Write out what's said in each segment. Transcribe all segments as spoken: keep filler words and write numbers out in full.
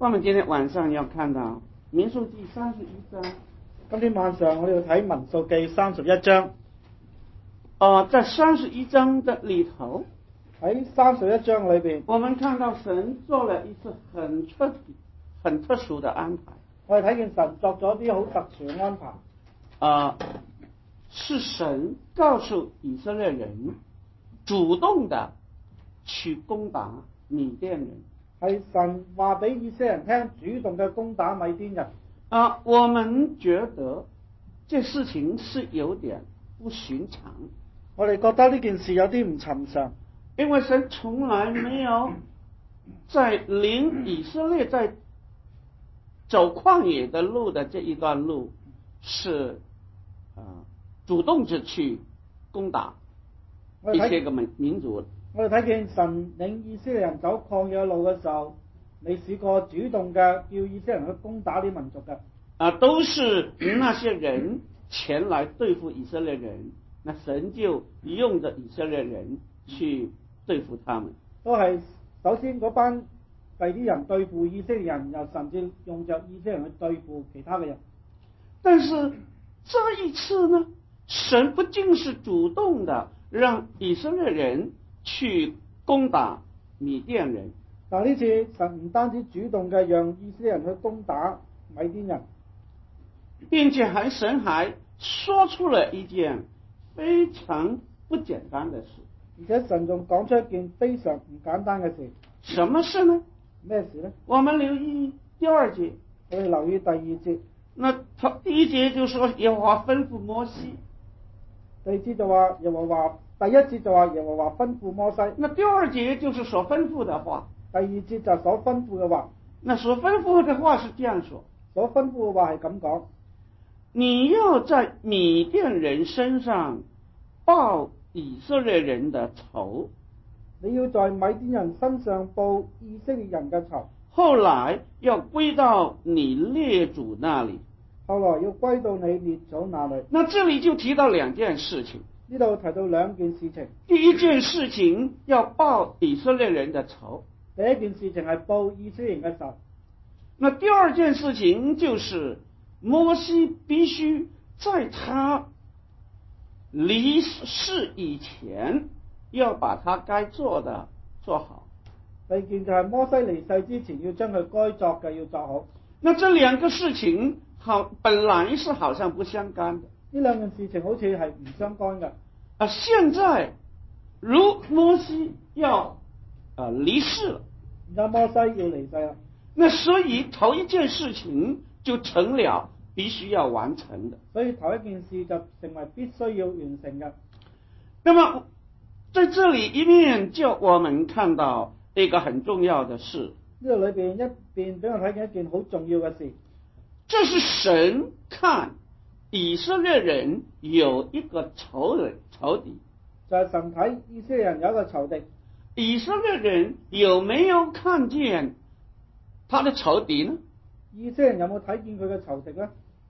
我們今天晚上要看到民數記三十一章。 今天晚上我哋要睇民數記三十一章。 呃，在三十一章的裏頭， 喺三十一章裏邊， 我們看到神做了一次很特很特殊的安排。 我哋睇見神作咗啲好特殊嘅安排。 呃，是神告訴以色列人主動的去攻打米甸人。 係神話俾以色列人聽，主動嘅攻打米甸人。 啊，我們覺得這事情是有點不尋常。 我哋覺得呢件事有啲唔尋常， 因為神從來沒有在領以色列在走曠野的路的這一段路是啊主動地去攻打一些個民民族。 我哋睇見神領以色列人走曠野路嘅時候，你試過主動嘅叫以色列人去攻打啲民族嘅？ 啊，都是那些人前來對付以色列人，那神就用着以色列人去對付他們。 都係首先嗰班第啲人對付以色列人，又甚至用着以色列人去對付其他嘅人。 但是這一次呢，神不僅是主動的讓以色列人去攻打米甸人， 但呢次神唔單止主動嘅讓以色列人去攻打米甸人， 並且還神還說出了一件非常不簡單的事。 而且神仲講出一件非常唔簡單嘅事。 什麼事呢？ 咩事呢？ 我們留意第二節。 我哋留意第二節。 那第一節就說耶和華吩咐摩西。 第二節就話耶和華，第一節就話耶和華吩咐摩西。 那第二節就是所吩咐的話。 第二節就係所吩咐嘅話。 那所吩咐的話是這樣說。 所吩咐嘅話係咁講。 你要在米甸人身上報以色列人的仇。 你要在米甸人身上報以色列人嘅仇。 後來要歸到你列祖那裡。 後來要歸到你列祖那裡。 那這裡就提到兩件事情。 呢度提到兩件事情。 第一件事情要報以色列人的仇。 第一件事情係報以色列人嘅仇。 那第二件事情就是摩西必須在他離世以前要把他該做的做好。 第二件就係摩西離世之前要將佢該作嘅要做好。 那這兩個事情好本來是好像不相干的。 呢兩件事情好似係唔相干嘅。 啊，現在如摩西要啊離世了， 而家摩西要離世啦。 那所以頭一件事情就成了必須要完成的。 所以頭一件事就成為必須要完成嘅。 那麼在這裡一面就我們看到一個很重要的事。 呢度裏邊一邊俾我睇見一件好重要嘅事。 這是神看以色列人有一個仇人仇敵。 就係神睇以色列人有一個仇敵。 以色列人有沒有看見他的仇敵呢？ 以色列人有冇睇見佢嘅仇敵呢？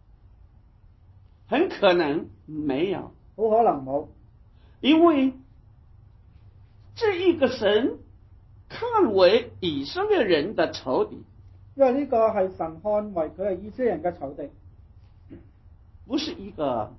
很可能沒有。 好可能冇。 因為這一個神看為以色列人的仇敵。 因為呢個係神看為佢係以色列人嘅仇敵， 不是一個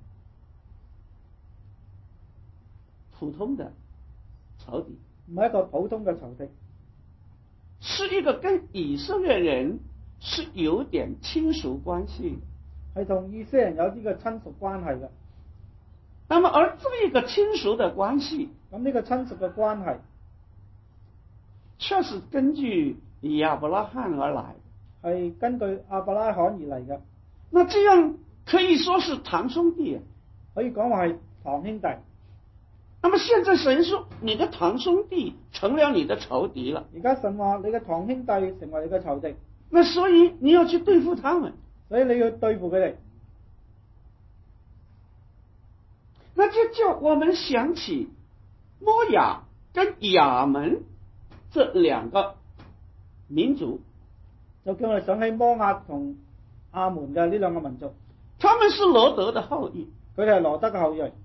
普通的仇敵。 唔係一個普通嘅仇敵， 是一個跟以色列人是有點親屬關係， 係同以色列人有啲嘅親屬關係嘅。 那麼而這個親屬的關係， 咁呢個親屬嘅關係， 卻是根據亞伯拉罕而來， 係根據亞伯拉罕而嚟嘅。 那這樣可以說是堂兄弟， 可以講話係堂兄弟。 那麼現在神說你的堂兄弟成了你的仇敵了。 而家神話你嘅堂兄弟成為你嘅仇敵， 那所以你要去對付他們， 所以你要對付佢哋。 那就叫我們想起摩亞跟亞門這兩個民族， 就叫我哋想起摩亞同亞門嘅呢兩個民族。 他們是羅德的後裔， 佢哋係羅德嘅後裔。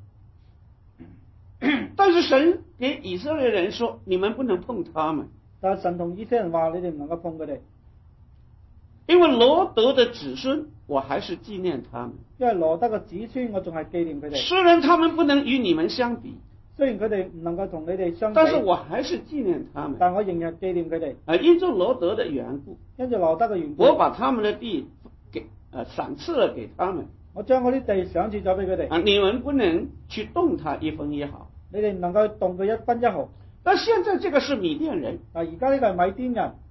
但是神給以色列人說，你們不能碰他們。 但係神同以色列人話，你哋唔能夠碰佢哋。 因為羅德的子孫，我還是紀念他們。 因為羅德嘅子孫，我仲係紀念佢哋。 雖然他們不能與你們相比， 雖然佢哋唔能夠同你哋相比， 但是我還是紀念他們。 但我仍然紀念佢哋。 啊，因着羅德的緣故， 因着羅德嘅緣故， 我把他們的地給啊賞賜了給他們。 我將嗰啲地賞賜咗俾佢哋。 啊，你們不能去動他一分一毫。 你哋唔能夠動佢一分一毫。 但現在這個是米甸人。 嗱，而家呢個係米甸人。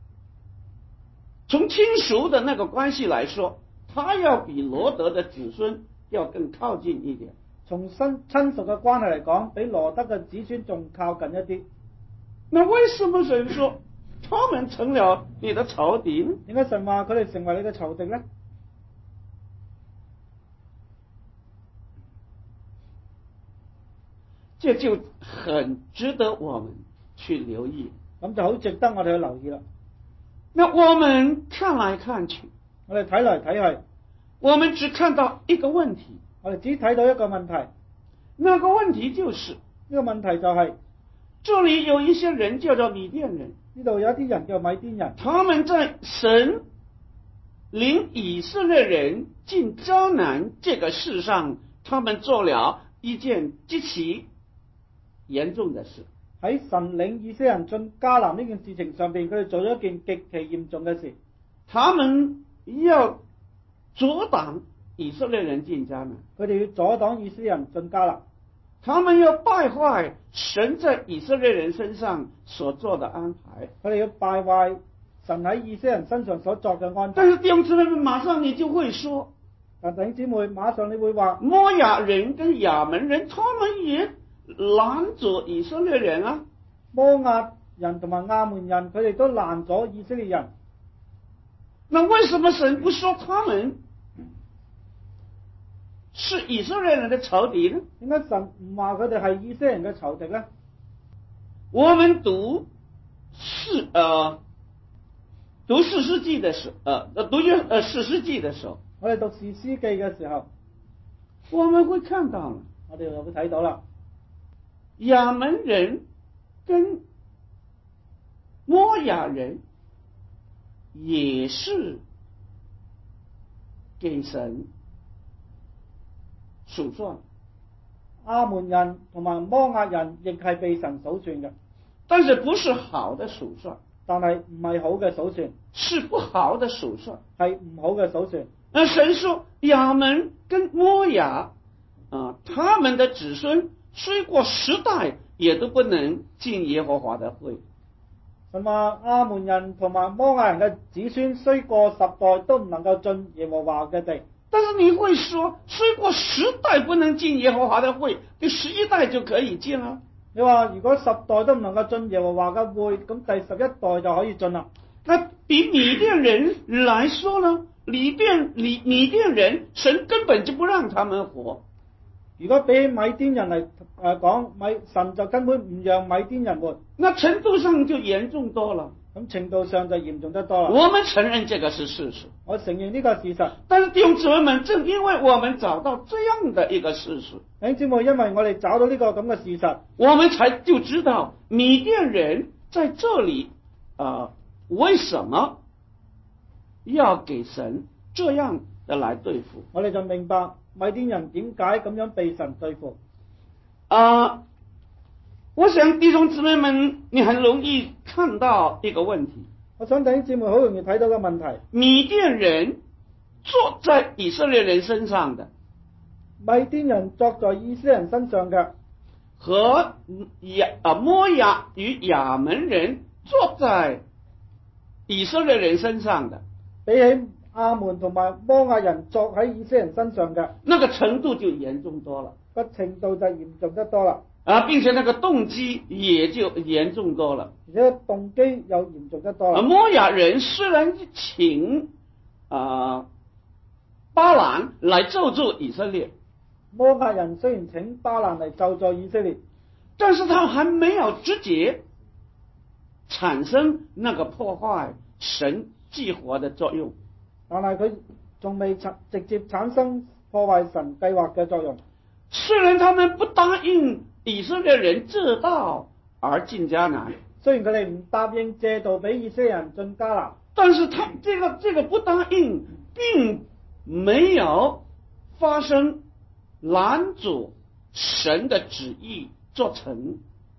從親屬的那個關係來說，他要比羅德的子孫要更靠近一點。 從親親屬嘅關係嚟講，比羅德嘅子孫仲靠近一啲。 那為什麼神說他們成了你的仇敵呢？ 點解神話佢哋成為你嘅仇敵呢？ 這就很值得我們去留意。 咁就好值得我哋去留意啦。 那我們看來看去， 我哋睇嚟睇去， 我們只看到一個問題。 我哋只睇到一個問題， 那個問題就是呢個問題就係， 這裏有一些人叫做米甸人， 呢度有一啲人叫米甸人， 他們在神領以色列人進迦南這個事上，他們做了一件極其嚴重的事。 喺神領以色列人進迦南呢件事情上邊，佢哋做咗一件極其嚴重嘅事。 他們要阻擋以色列人進迦南， 佢哋要阻擋以色列人進迦南。 他們要敗壞神在以色列人身上所做的安排。 佢哋要敗壞神喺以色列人身上所作嘅安排。 但是弟兄姊妹，馬上你就會說， 但弟兄姊妹，馬上你會話， 摩亞人跟亞門人，他們也攔阻以色列人啊。 摩亞人同埋亞門人，佢哋都攔咗以色列人。 那為什麼神不說他們是以色列人的仇敵呢？ 點解神唔話佢哋係以色列人嘅仇敵呢？ 我們讀士呃讀士師記的時候，呃讀約呃士師記的時候， 我哋讀士師記嘅時候， 我們會看到了， 我哋就會睇到啦。 亞門人跟摩亞人也是給神數算， 亞門人同埋摩亞人亦係被神數算嘅， 但是不是好的數算， 但係唔係好嘅數算， 是不好的數算， 係唔好嘅數算。 那神說亞門跟摩亞啊，他們的子孫雖過十代，也都不能進耶和華的會。 神話亞門人同埋摩亞人嘅子孫雖過十代，都唔能夠進耶和華嘅地。 但是你會說，雖過十代不能進耶和華的會，第十一代就可以進了。 你話如果十代都唔能夠進耶和華嘅會，咁第十一代就可以進啦。 那比米甸人來說呢？米甸米米甸人，神根本就不讓他們活。 如果比起米甸人嚟誒講，米神就根本唔讓米甸人活。 那程度上就嚴重多了。 咁程度上就嚴重得多啦。 我們承認這個是事實， 我承認呢個事實。 但是弟兄姊妹們，正因為我們找到這樣的一個事實， 弟兄姊妹，因為我哋找到呢個咁嘅事實， 我們才就知道米甸人在這裏啊、呃，為什麼要給神這樣的來對付？ 我哋就明白米甸人點解咁樣被神對付。 啊、呃，我想弟兄姊妹們，你很容易看到一個問題。 我想弟兄姊妹好容易睇到個問題。 米甸人坐在以色列人身上的， 米甸人坐在以色列人身上嘅， 和亞啊摩亞與亞門人坐在以色列人身上的， 比起亞門同埋摩亞人坐喺以色列人身上嘅， 那個程度就嚴重多了。 個程度就嚴重得多啦。 啊，並且那個動機也就嚴重多了， 而且動機又嚴重得多啦。 啊，摩亞人雖然請啊巴蘭來咒詛以色列， 摩亞人雖然請巴蘭嚟咒詛以色列， 但是他還沒有直接產生那個破壞神計劃的作用， 但係佢仲未直接產生破壞神計劃嘅作用。 雖然他們不答應以色列人借道而進迦南， 雖然佢哋唔答應借道俾以色列人進迦南， 但是他这个这个不答应，并没有发生拦阻神的旨意做成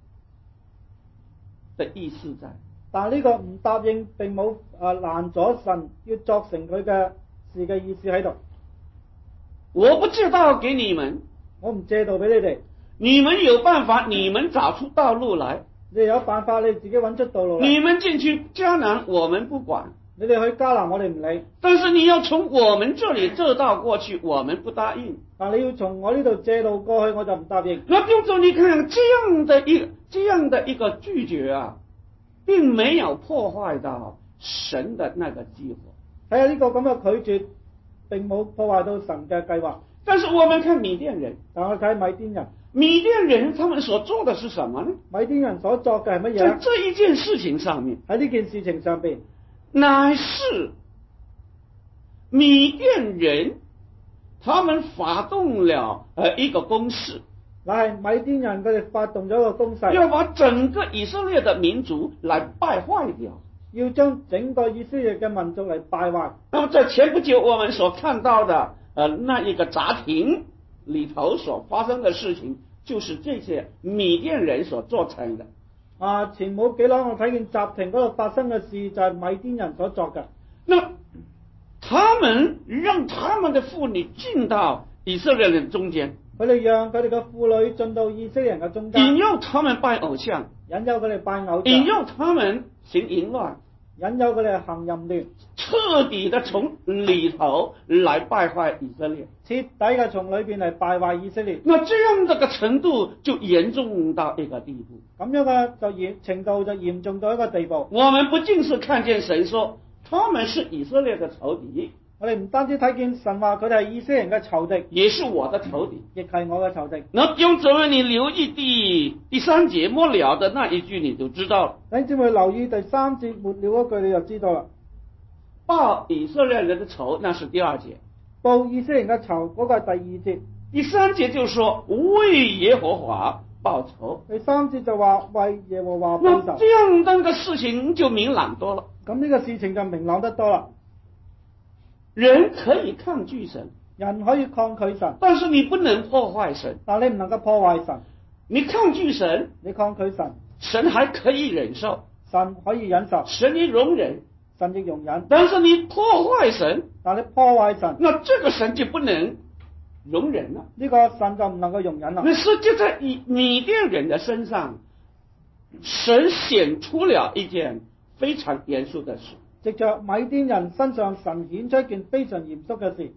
的意思在。 但呢個唔答應並冇啊攔咗神要作成佢嘅事嘅意思喺度。 我不知道給你們， 我唔借道俾你哋， 你們有辦法，你們找出道路來。 你哋有辦法，你自己揾出道路嚟。 你們進去迦南，我們不管。 你哋去迦南，我哋唔理。 但是你要從我們這裡這道過去，我們不答應。 但你要從我呢度借道過去，我就唔答應。 那就說你看這樣的一個這樣的一個拒絕啊，並沒有破壞到神的那個計劃。 睇下呢個咁嘅拒絕，並冇破壞到神嘅計劃。 但是我們看米甸人， 但我睇米甸人， 米甸人他們所做的是什麼呢？ 米甸人所作嘅係乜嘢？ 在這一件事情上面， 喺呢件事情上邊， 乃是米甸人他們發動了呃一個攻勢， 乃係米甸人佢哋發動咗一個攻勢， 要把整個以色列的民族來敗壞掉， 要將整個以色列嘅民族嚟敗壞。 那麼在前不久我們所看到的呃那一個雜亭裏頭所發生的事情，就是這些米甸人所做成的。 啊，前冇幾耐我睇見雜亭嗰度發生嘅事就係米甸人所作嘅。 那他們讓他們的婦女進到以色列人中間， 佢哋讓佢哋嘅婦女進到以色列人嘅中間， 引誘他們拜偶像， 引誘佢哋拜偶像， 引誘他們行淫亂， 引誘佢哋行淫亂， 徹底的從裏頭來敗壞以色列， 徹底嘅從裏邊嚟敗壞以色列。 那這樣的個程度就嚴重到一個地步， 咁樣嘅就嚴程度就嚴重到一個地步。 我們不僅是看見神說他們是以色列的仇敵， 我哋唔單止睇見神話佢哋係以色列人嘅仇敵， 也是我的仇敵， 亦係我嘅仇敵。 那用姊妹你留意第第三節末了的那一句，你就知道了。 弟兄姊妹留意第三節末了嗰句，你就知道啦。 報以色列人的仇，那是第二節。 報以色列人嘅仇，嗰、那個係第二節。 第三節就說為耶和華報仇。 第三節就話為耶和華報那仇。 這樣的個事情就明朗多了。 咁呢個事情就明朗得多啦。 人可以抗拒神， 人可以抗拒神， 但是你不能破壞神。 但你唔能夠破壞神。 你抗拒神， 你抗拒神， 神還可以忍受， 神可以忍受， 神亦容忍， 神亦容忍。 但是你破壞神， 但你破壞神， 那這個神就不能容忍了。 呢個神就唔能夠容忍啦。 那實際在以米甸人的身上，神顯出了一件非常嚴肅的事。 藉着米甸人身上，神顯出一件非常嚴肅嘅事，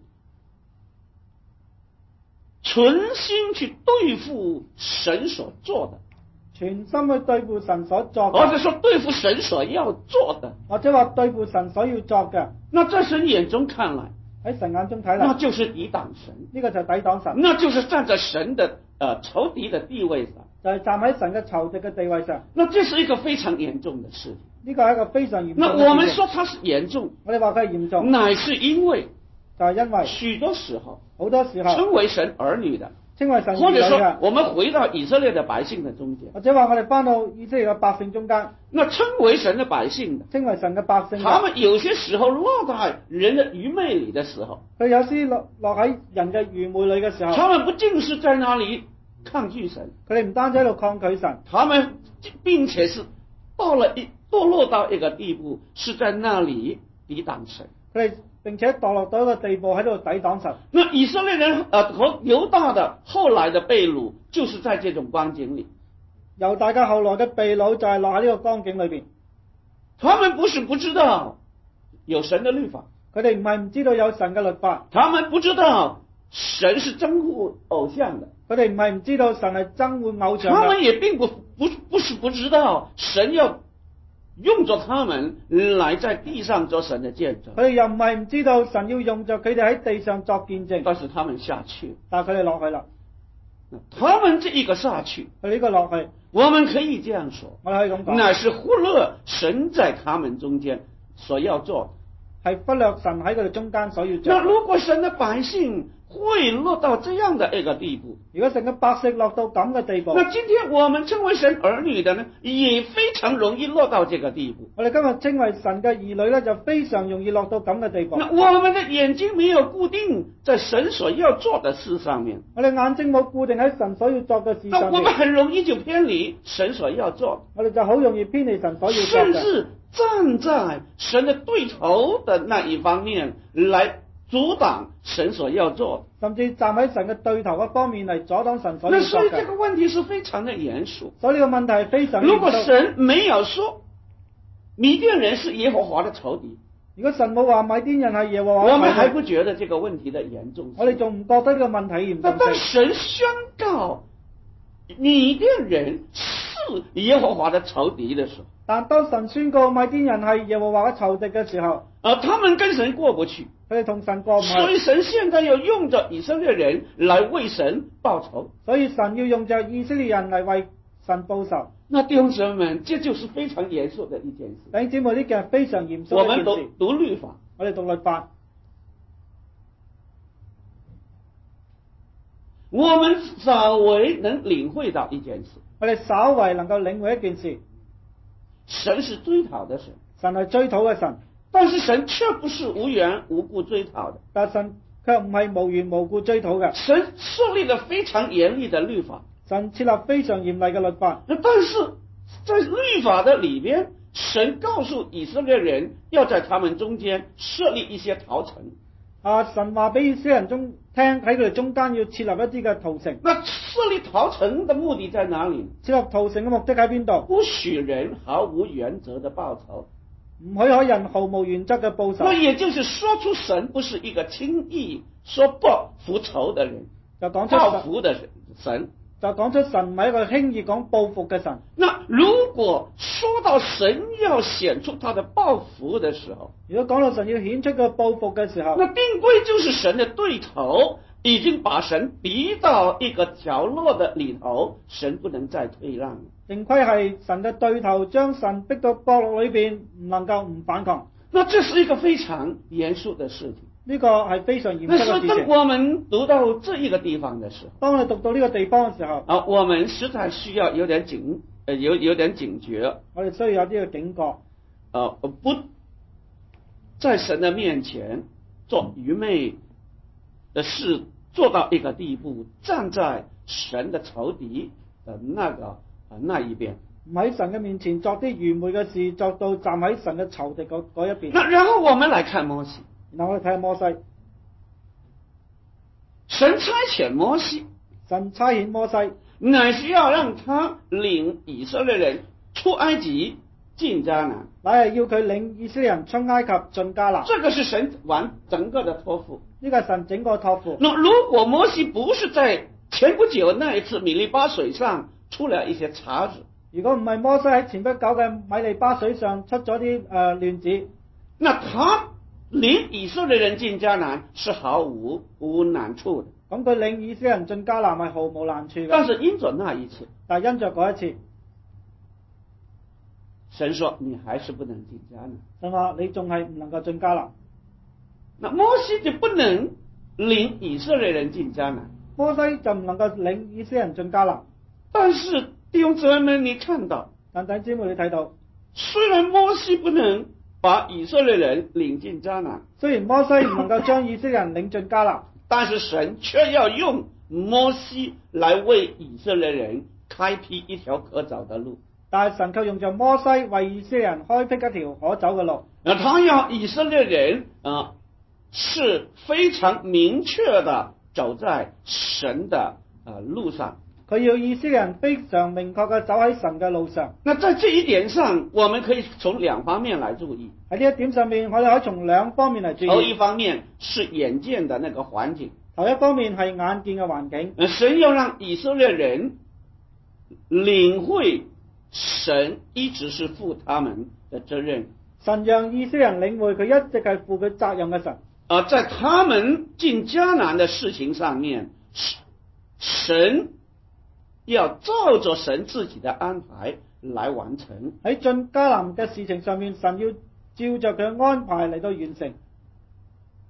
存心去對付神所做的， 全心去對付神所作或者嘅， 說對付神所要做的， 或者話對付神所要作嘅。 那在神眼中看來， 喺神眼中睇嚟， 那就是抵擋神， 呢個就係抵擋神， 那就是站在神的呃仇敵的地位上， 就係站喺神嘅仇敵嘅地位上。 那這是一個非常嚴重的事。 呢個係一個非常嚴重嘅事情。 那我們說它是嚴重， 我哋話佢係嚴重， 乃是因為就係因為許多時候好多時候稱為神兒女的， 稱為神兒或者說女嘅， 我們回到以色列的百姓的中間， 或者話我哋翻到以色列嘅百姓中間， 那稱為神的百姓的， 稱為神嘅百姓嘅， 他們有些時候落在人的愚昧裏的時候， 佢有時落落喺人嘅愚昧裏嘅時候， 他們不僅是在那裏抗拒神， 佢哋唔單止喺度抗拒神， 他們並且是到了一墮落到一個地步，是在那裏抵擋神。 佢哋並且墮落到一個地步喺度抵擋神。 那以色列人呃和猶大的後來的被擄，就是在這種光景裏。 由大家後來嘅被擄就係落喺呢個光景裏邊。 他們不是不知道有神的律法， 佢哋唔係唔知道有神嘅律法， 他們不知道神是憎惡偶像的， 佢哋唔係唔知道神係憎惡偶像嘅， 他們也並不不不是不知道神要用着他們來在地上做神的見證， 佢哋又唔係唔知道神要用着佢哋喺地上作見證， 但是他們下去， 但係佢哋落去啦。 他們這一個下去， 佢呢個落去， 我們可以這樣說， 我哋可以咁講， 乃是忽略神在他們中間所要做的。 係忽略神喺佢哋中間所要做。 那如果神的百姓会落到這樣的一個地步。 如果成個百姓落到咁嘅地步， 那今天我們稱為神兒女的呢，也非常容易落到這個地步。 我哋今日稱為神嘅兒女咧，就非常容易落到咁嘅地步。 那我們的眼睛沒有固定在神所要做的事上面， 我哋眼睛冇固定喺神所要做嘅事那上面， 我們很容易就偏離神所要做的， 我哋就好容易偏離神所要做嘅， 甚至站在神的對頭的那一方面來阻擋神所要做的。 甚至站喺神嘅對頭嘅方面嚟阻擋神所要那所以這做嘅。 個問題是非常的嚴肅。 所以呢個問題係非常嚴肅。 如果神沒有說米甸人是耶和華的仇敵， 如果神冇話米甸人係耶和華嘅仇敵， 我們還不覺得這個問題的嚴重性。 我哋仲唔覺得呢個問題嚴那當重性？ 神宣告米甸人是耶和華的仇敵的時候， 但當神宣告米甸人係耶和華嘅仇敵嘅時候， 而他們跟神過不去， 佢哋同神過唔所以去， 神現在要用着以色列人來為神報仇。 所以神要用着以色列人嚟為神報仇。 那弟兄姊妹們，這就是非常嚴肅的一件事。 弟兄姊妹，呢件係非常嚴肅我們讀嘅一件事。 讀律法， 我哋讀律法， 我們稍微能領會到一件事， 我哋稍為能夠領會一件事， 神是追討的神， 神係追討嘅神， 但是神卻不是無緣無故追討的。 但神卻唔係無緣無故追討嘅。 神設立了非常嚴厲的律法， 神設立非常嚴厲嘅律法， 但是在律法的裏邊，神告訴以色列人要在他們中間設立一些逃城。 啊！神話俾以色列人中聽，喺佢哋中間要設立一啲嘅逃城。 那設立逃城的目的在哪裡？ 設立逃城嘅目的喺邊度？ 不許人毫無原則的報仇。 唔許可人毫無原則嘅報仇。 那也就是說出神不是一個輕易說報復仇的人， 就講出報復的神。 就講出神唔係一個輕易講報復嘅神。 那如果說到神要顯出他的報復的時候， 如果講到神要顯出個報復嘅時候， 那定規就是神的對頭已經把神逼到一個角落的裏頭，神不能再退讓。 定規係神嘅對頭將神逼到角落裏邊，唔能夠唔反抗。 那這是一個非常嚴肅的事情。 呢個係非常嚴肅嘅那所以當事情。 我們讀到這一個地方的時候， 當我哋讀到呢個地方嘅時候， 啊，我們實在需要有點警，呃，有有點警覺。 我哋需要有啲嘅警覺， 呃，不在神的面前做愚昧的事，做到一個地步，站在神的仇敵的那個啊、呃、那一邊。 唔喺神嘅面前作啲愚昧嘅事，作到站喺神嘅仇敵嗰嗰一邊。 那然後我們來看摩西， 然後我哋睇下摩西， 神差遣摩西， 神差遣摩西， 乃是要讓他領以色列人出埃及進迦南， 乃係要佢領以色列人出埃及進迦南。 這個是神完整個的託付。 呢個係神整個託付。 那如果摩西不是在前不久那一次米利巴水上出了一些岔子， 如果唔係摩西喺前不久嘅米利巴水上出咗啲誒亂子， 那他領以色列人進迦南是毫無無難處的。 咁佢領以色列人進迦南係毫無難處嘅。 但是因着那一次， 但係因着嗰一次， 神說你還是不能進迦南。 神話你仲係唔能夠進迦南。 那摩西就不能領以色列人進迦南。 摩西就唔能夠領以色列人進迦南。 但是弟兄姊妹們，你看到， 但弟兄姊妹你睇到， 雖然摩西不能把以色列人領進迦南， 雖然摩西唔能夠將以色列人領進迦南， 但是神卻要用摩西來為以色列人開闢一條可走的路。 但係神卻用咗摩西為以色列人開闢一條可走嘅路。 那他要以色列人啊、呃，是非常明確的走在神的呃路上。 佢要以色列人非常明確嘅走喺神嘅路上。 那在這一點上，我們可以從兩方面來注意。 喺呢一點上面，我哋可以從兩方面嚟注意。 頭一方面是眼見的那個環境。 頭一方面係眼見嘅環境。 神要讓以色列人領會神一直是負他們的責任。 神讓以色列人領會佢一直係負佢責任嘅神。 啊，在他們進迦南的事情上面，神要照着神自己的安排來完成。 喺進迦南嘅事情上面，神要照着佢嘅安排嚟到完成。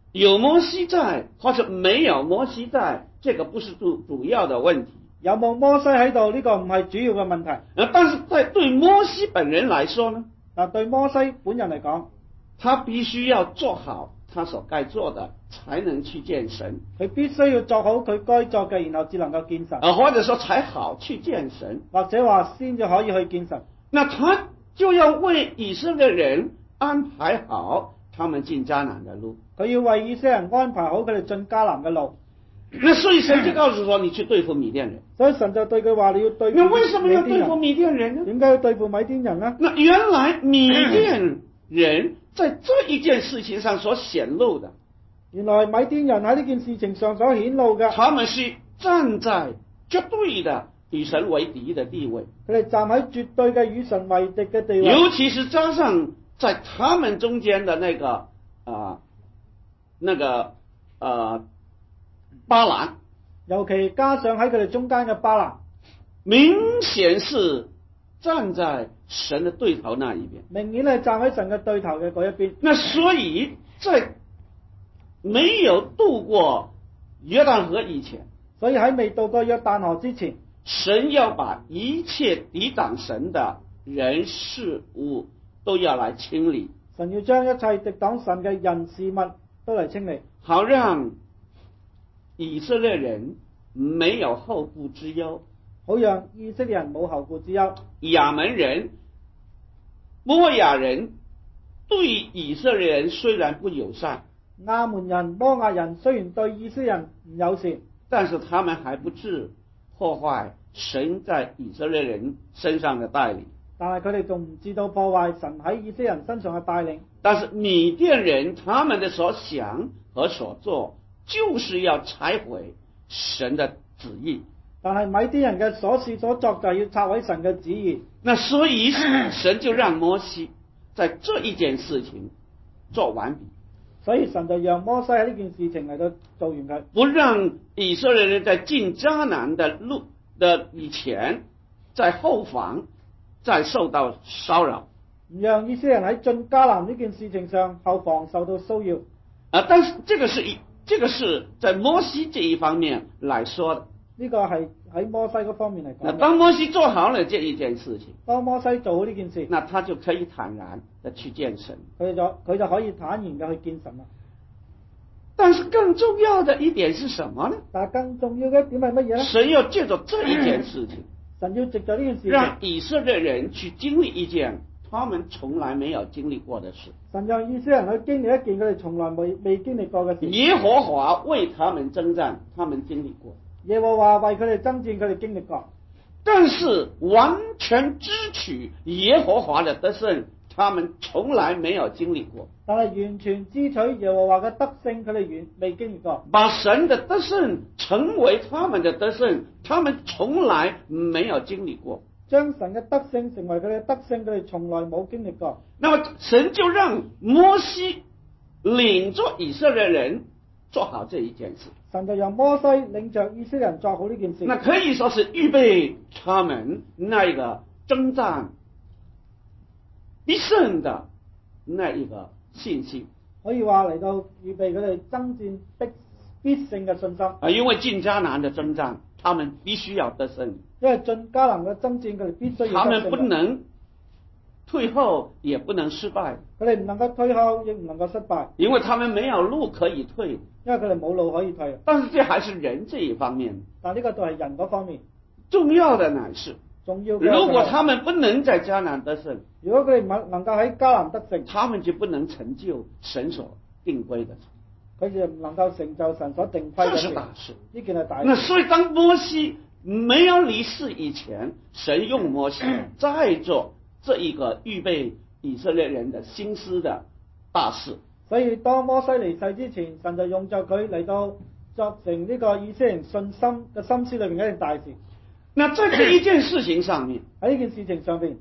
有摩西在或者没有摩西在，这个不是主主要的问题。 有冇摩西喺度呢個唔係主要嘅問題。 呃，但是在對摩西本人來說呢， 嗱，對摩西本人嚟講， 他必須要做好他所該做的，才能去見神。 佢必須要做好佢該做嘅，然後至能夠見神。 呃，或者說才好去見神， 或者話先至可以去見神。 那他就要為以色列人安排好他們進迦南的路。 佢要為以色列人安排好佢哋進迦南嘅路。 那所以神就告訴說，你去對付米甸人。 所以神就對佢話，你要對付米甸人。 那為什麼要對付米甸人呢？ 點解要對付米甸人呢？ 那原來米甸人在這一件事情上所顯露的， 原來米甸人喺呢件事情上所顯露嘅， 他們是站在絕對的與神為敵的地位。 佢哋站喺絕對嘅與神為敵嘅地位。 尤其是加上在他們中間的那個啊、呃，那個呃巴蘭， 尤其加上喺佢哋中間嘅巴蘭， 明顯是站在神的對頭那一邊， 明顯係站喺神嘅對頭嘅嗰一邊。 那所以在沒有渡過約旦河以前， 所以喺未渡過約旦河之前， 神要把一切抵擋神的人事物都要來清理， 神要將一切抵擋神嘅人事物都嚟清理， 好讓以色列人沒有後顧之憂， 好讓以色列人冇後顧之憂。 亞門人、摩亞人對以色列人雖然不友善， 亞門人、摩亞人雖然對以色列人唔友善， 但是他們還不至破壞神在以色列人身上的帶領。 但係佢哋仲唔知道破壞神喺以色列人身上嘅帶領。 但是米甸人他們的所想和所做，就是要拆毀神的旨意。 但係米甸人嘅所事所作就係要拆毀神嘅旨意。 那所以神就讓摩西在這一件事情做完畢。 所以神就讓摩西喺呢件事情嚟到做完佢， 不讓以色列人在進迦南的路的以前，在後方再受到騷擾。 唔讓以色列人喺進迦南呢件事情上後防受到騷擾。 啊，但是這個是一，這個是在摩西這一方面來說的。 呢個係喺摩西嗰方面嚟講。 那當摩西做好了這一件事情， 當摩西做好呢件事， 那他就可以坦然的去見神。 佢就佢就可以坦然嘅去見神啦。 但是更重要的一點是什麼呢？ 但係更重要嘅一點係乜嘢呢？ 神要借着這一件事情， 神要藉着呢件事情， 讓以色列人去經歷一件他們從來沒有經歷過的事。 神讓以色列人去經歷一件佢哋從來未未經歷過嘅事。 耶和華為他們征戰，他們經歷過。 耶和華為佢哋爭戰，佢哋經歷過。 但是完全支取耶和華的得勝，他們從來沒有經歷過。 但係完全支取耶和華嘅得勝，佢哋完未經歷過。 把神的得勝成為他們的得勝，他們從來沒有經歷過。 將神嘅得勝成為佢哋嘅得勝，佢哋從來冇經歷過。 那麼神就讓摩西領着以色列人做好這一件事。 神就讓摩西領着以色列人做好呢件事。 那可以說是預備他們那一個征戰必勝的那一個信心。 可以話嚟到預備佢哋爭戰必必勝嘅信心。 啊，因為進迦南的征戰，他們必須要得勝。 因為進迦南嘅爭戰，佢哋必須要得勝。 他們不能退後，也不能失敗。 佢哋唔能夠退後，亦唔能夠失敗。 因為他們沒有路可以退。 因為佢哋冇路可以退。 但是這還是人這一方面。 但呢個都係人嗰方面。 重要的乃是， 重要。 如果他們不能在迦南得勝， 如果佢哋唔能夠喺迦南得勝， 他們就不能成就神所定規的。 佢哋唔能夠成就神所定規嘅事。 這是大事。 呢件係大事。 那所以當摩西沒有離世以前，神用摩西在做這一個預備以色列人的心思的大事。 所以當摩西離世之前，神就用咗佢嚟到作成呢個以色列人信心嘅心思裏面一件大事。 那在這一件事情上面， 喺呢件事情上邊，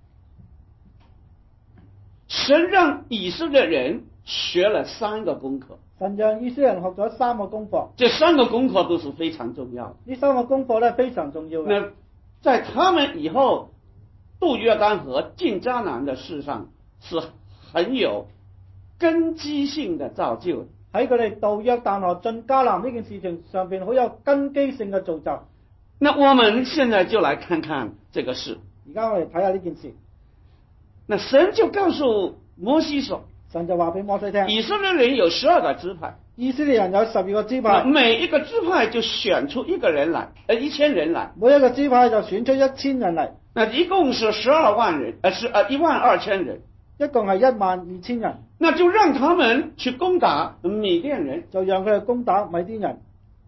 神讓以色列人學了三個功課。 神讓以色列人學咗三個功課。 這三個功課都是非常重要的。 呢三個功課咧非常重要嘅。 那在他們以後渡約旦河進迦南的事上是很有根基性的造就。 喺佢哋渡約旦河進迦南呢件事情上邊好有根基性嘅造就。 那我們現在就來看看這個事。 而家我哋睇下呢件事。 那神就告訴摩西說， 神就話俾摩西聽， 以色列人有十二個支派， 以色列人有十二個支派， 每一個支派就選出一個人來，呃，一千人來， 每一個支派就選出一千人嚟， 那一共是十二萬人，呃，是呃一萬二千人， 一共係一萬二千人， 那就讓他們去攻打米甸人， 就讓佢哋攻打米甸人。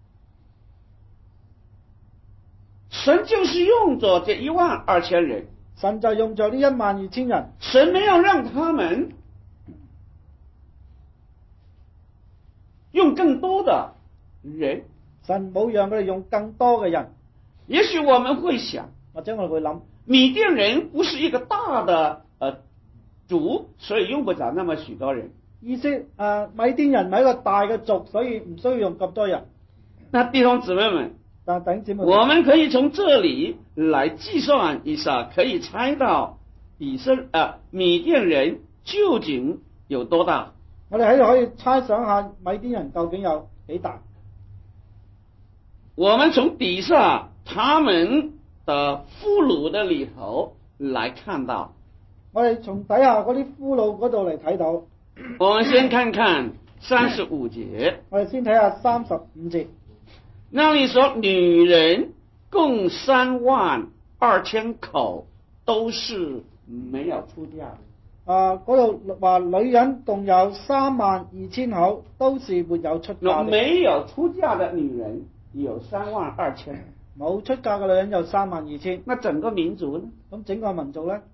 神就是用着這一萬二千人， 神就用咗呢一萬二千人， 神沒有讓他們用更多的人， 神冇讓佢哋用更多嘅人。 也許我們會想， 或者我哋會諗， 米甸人不是一個大的呃族，所以用不着那麼許多人。 意思誒、呃，米甸人唔係一個大嘅族，所以唔需要用咁多人。 那弟兄姊妹們， 但弟兄姊妹， 我們可以從這裡來計算一下，可以猜到以色啊、呃、米甸人究竟有多大？ 我哋喺度可以猜想下米甸人究竟有幾大？ 我們從底下他們的俘虜的裡頭來看到， 我哋從底下嗰啲俘虜嗰度嚟睇到。 我們先看看三十五節， 我哋先睇下三十五節。 那裡說女人共三萬二千口，都是沒有出嫁的。 啊，嗰度話女人共有三萬二千口，都是沒有出嫁的。 沒有出嫁的女人有三萬二千， 冇出嫁嘅女人有三萬二千。 那整個民族呢？ 咁整個民族呢？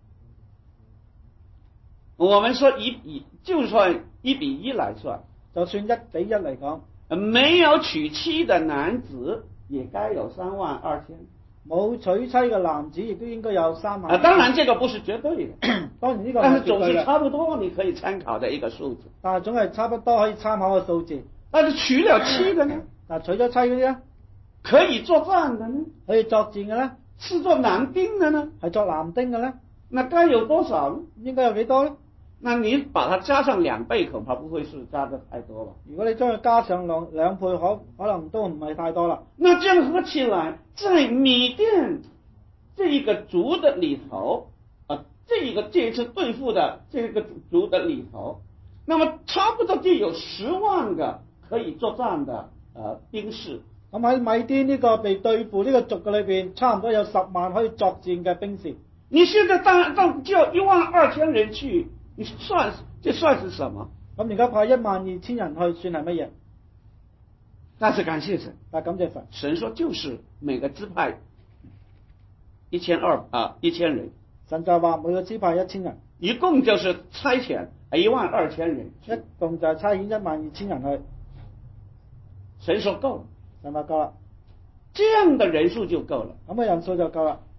我們說一比，就算一比一來算， 就算一比一嚟講， 沒有娶妻的男子也該有三萬二千。 冇娶妻嘅男子亦都應該有三萬。 啊，當然這個不是絕對的， 當然呢個唔係絕對嘅， 但是總是差不多，你可以參考的一個數字。 但係總係差不多可以參考嘅數字。 但是娶了妻的呢？ 嗱，娶咗妻嗰啲咧， 可以作戰的呢？ 可以作戰嘅咧？ 是做男丁的呢？ 係作男丁嘅咧？ 那該有多少呢？ 應該有幾多咧？ 那你把它加上兩倍，恐怕不會是加得太多吧？ 如果你將佢加上兩兩倍，可可能都唔係太多啦。 那這樣合起來，在米甸這一個族的裡頭，啊，這一個這次對付的這個族的裡頭，那麼差不多就有十萬個可以作戰的呃兵士。 咁喺米甸呢個被對付呢個族嘅裏邊，差唔多有十萬可以作戰嘅兵士。你現在當當叫一萬二千人去，你算這算是什麼？ 咁而家派一萬二千人去，算係乜嘢？ 但是感謝神， 但感謝神， 神說就是每個支派一千二啊一千人， 神就話每個支派一千人， 一共就是差遣一萬二千人， 一共就係差遣一萬二千人去。 神說夠了， 神話夠啦， 這樣的人數就夠了， 咁嘅人數就夠啦。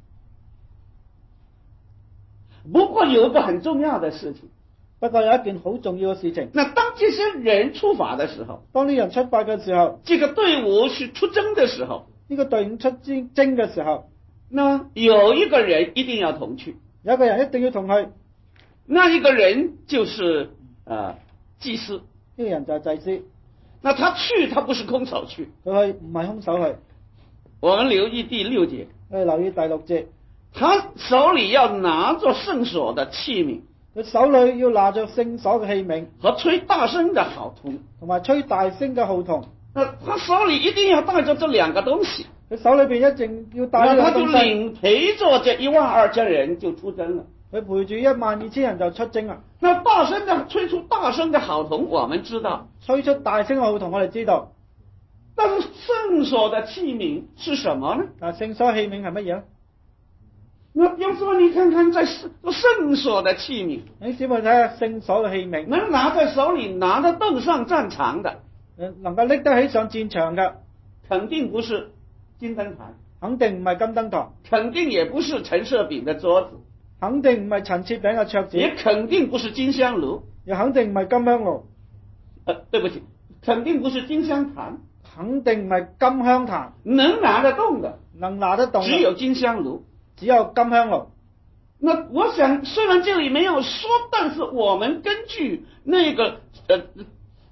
不過有一個很重要的事情， 不過有一件好重要嘅事情。 那當這些人出發的時候， 當呢人出發嘅時候， 這個隊伍是出征的時候， 呢個隊伍出征征嘅時候， 那有一個人一定要同去， 有一個人一定要同去， 那一個人就是呃祭司， 呢個人就係祭司。 那他去，他不是空手去， 佢去唔係空手去。 我們留意第六節， 我哋留意第六節， 他手裏要拿着聖所的器皿， 佢手裏要拿着聖所嘅器皿， 和吹大聲的號筒， 同埋吹大聲嘅號筒。 那他手裏一定要帶着這兩個東西， 佢手裏邊一定要帶呢那他就兩個東西。 領陪着這一萬二千人就出征了。 佢陪住一萬二千人就出征啦。 那大聲的吹出大聲的號筒，我們知道， 吹出大聲嘅號筒，我哋知道。 但是聖所的器皿是什麼呢？ 嗱，聖所器皿係乜嘢咧？ 那要說你看看在聖所的器皿， 你小朋友睇下聖所嘅器皿， 能拿在手裏拿得登上戰場的， 能夠拎得起上戰場嘅， 肯定不是金燈台， 肯定唔係金燈台， 肯定也不是陳設餅的桌子， 肯定唔係陳設餅嘅桌子， 也肯定不是金香爐， 又肯定唔係金香爐。 呃，對不起，肯定不是金香壇， 肯定唔係金香壇， 能拿得動的， 能拿得動， 只有金香爐， 只有金香爐。 那我想，雖然這裏沒有說，但是我們根據那個呃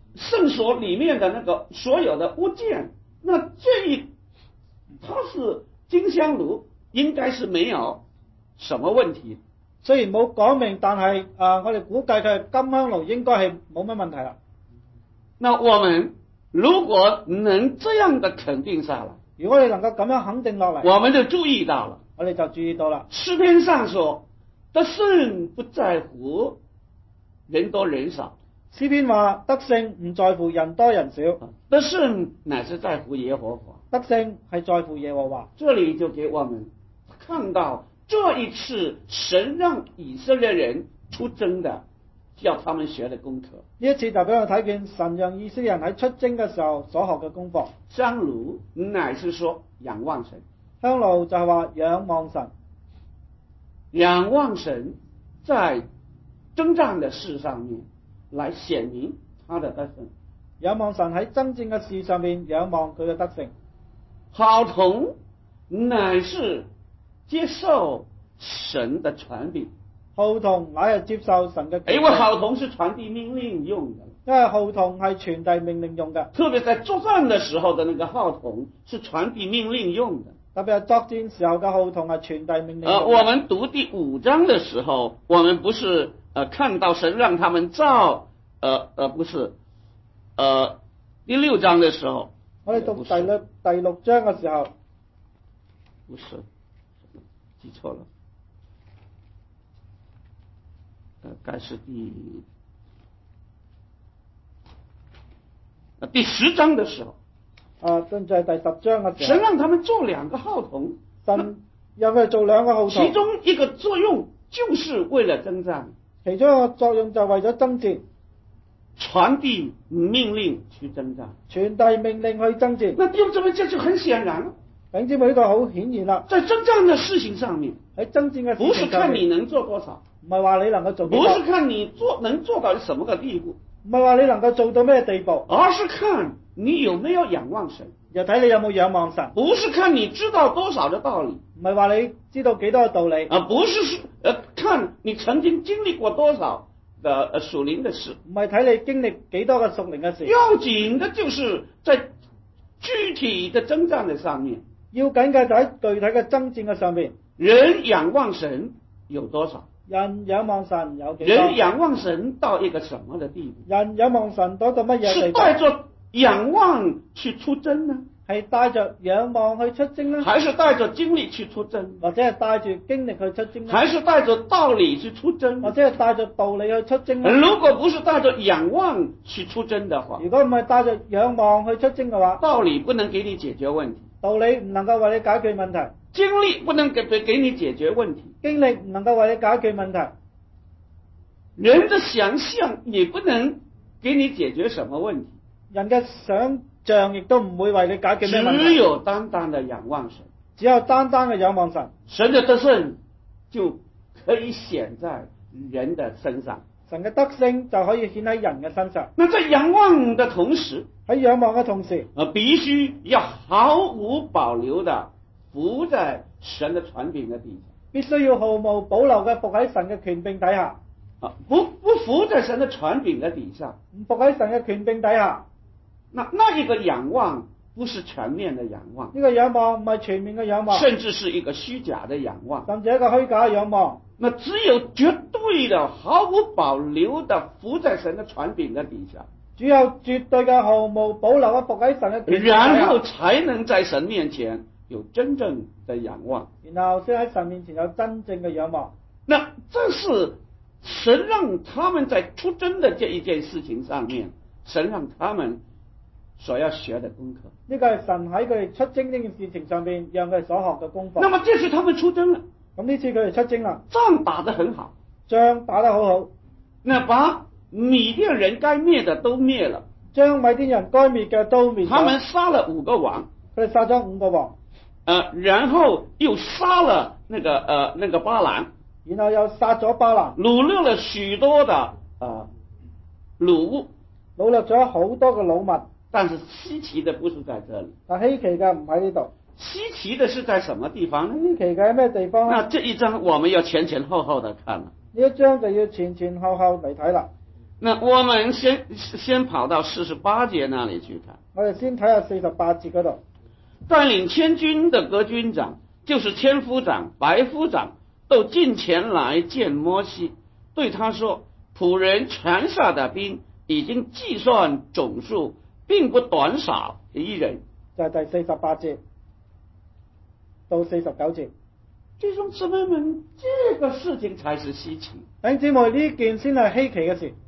圣所里面的那个所有的物件，那这一它是金香炉，应该是没有什麼問題。 雖然冇講明，但係啊，我哋估計佢係金香爐應該係冇乜問題啦。 那我們如果能這樣的肯定下來， 如果你能夠咁樣肯定落嚟， 我們就注意到了， 我哋就注意到啦。 詩篇上說，得勝不在乎人多人少。 詩篇話得勝唔在乎人多人少， 得勝乃是在乎耶和華。 得勝係在乎耶和華。 這裡就給我們看到，這一次神讓以色列人出征的，叫他們學的功課。 呢一次就俾我睇見神讓以色列人喺出征嘅時候所學嘅功課。 香爐乃是說仰望神， 香爐就係話仰望神， 仰望神在征戰的事上面來顯明他的得勝。 仰望神喺爭戰嘅事上面仰望佢嘅得勝。 號筒乃是接受神的傳遞， 號筒乃係接受神嘅。 因為號筒是傳遞命令用的， 因為號筒係傳遞命令用嘅。 特別在作戰的時候的那個號筒是傳遞命令用的。 特別係作戰時候嘅號筒係傳遞命令用的。 呃，我們讀第五章的時候，我們不是呃看到神讓他們造，呃呃不是，呃第六章的時候。 我哋讀第六第六章嘅時候， 不是，記錯了，呃，該是第第十章的時候。 啊，正在第十章嘅時候， 神讓他們做兩個號筒， 神讓佢哋做兩個號筒， 其中一個作用就是為了征戰， 其中一個作用就係為咗爭戰。 傳遞命令去征戰， 傳遞命令去爭戰。 那弟兄姊妹，這就很顯然了。 弟兄姊妹，呢個好顯然啦。 在征戰的事情上面， 喺爭戰嘅事情上面， 不是看你能做多少， 唔係話你能夠做幾多， 不是看你做能做到什麼個地步， 唔係話你能夠做到咩地步， 而是看你有沒有仰望神， 又睇你有冇仰望神。 不是看你知道多少的道理， 唔係話你知道幾多嘅道理， 啊，不是呃看你曾經經歷過多少的呃屬靈的事， 唔係睇你經歷幾多嘅屬靈嘅事。 要緊的就是在具體的征戰的上面， 要緊嘅就喺具體嘅爭戰嘅上面。 人仰望神有多少？ 人仰望神有幾多？ 人仰望神到一個什麼的地步？ 人仰望神到一個乜嘢地步？ 是帶着仰望去出征呢？ 係帶着仰望去出征呢？ 還是帶着經歷去出征？ 或者係帶住經歷去出征呢？ 還是帶着道理去出征？ 或者係帶着道理去出征呢？ 如果不是帶着仰望去出征的話， 如果唔係帶着仰望去出征嘅話， 道理不能給你解決問題， 道理唔能夠為你解決問題， 經歷不能給給你解決問題， 經歷唔能夠為你解決問題， 人的想象也不能給你解決什麼問題， 人嘅想像亦都唔會為你解決咩問題。 只有單單的仰望神， 只有單單嘅仰望神， 神的得勝就可以顯在人的身上， 神嘅得勝就可以顯喺人嘅身上。 那在仰望的同時， 喺仰望嘅同時， 呃，必須要毫無保留的服在神的權柄的底下， 必須要毫無保留嘅服喺神嘅權柄底下。 啊，不不服在神的權柄的底下， 唔服喺神嘅權柄底下， 那那一個仰望不是全面的仰望， 呢個仰望唔係全面嘅仰望， 甚至是一個虛假的仰望， 甚至係一個虛假嘅仰望。 那只有絕對的毫無保留的服在神的權柄的底下， 只有絕對嘅毫無保留嘅服喺神嘅權柄底下， 然後才能在神面前有真正的仰望， 然後先喺神面前有真正嘅仰望。 那這是神讓他們在出征的這一件事情上面，神讓他們所要學的功課。 呢個係神喺佢哋出征呢件事情上邊讓佢哋所學嘅功課。 那麼這次他們出征了， 咁呢次佢哋出征啦， 仗打得很好， 仗打得好好， 那把米甸人該滅的都滅了， 將米甸人該滅嘅都滅咗。 他們殺了五個王， 佢哋殺咗五個王， 呃，然後又殺了那個呃那個巴蘭， 然後又殺咗巴蘭， 擄掠了許多的呃擄物， 擄掠咗好多嘅擄物。 但是稀奇的不是在這裡， 但稀奇嘅唔喺呢度， 稀奇的是在什麼地方呢？ 稀奇嘅喺咩地方呢？ 那這一章我們要前前後後的看了。 呢一章就要前前後後嚟睇啦。 那我們先先跑到四十八節那裡去看。 我哋先睇下四十八節嗰度。 帶領千軍的各軍長，就是千夫長、百夫長，都進前來見摩西，對他說：僕人傳下的兵已經計算總數，並不短少一人。 就係第四十八節到四十九節。 弟兄姊妹們，這個事情才是稀奇。 弟兄姊妹，呢件先係稀奇嘅事。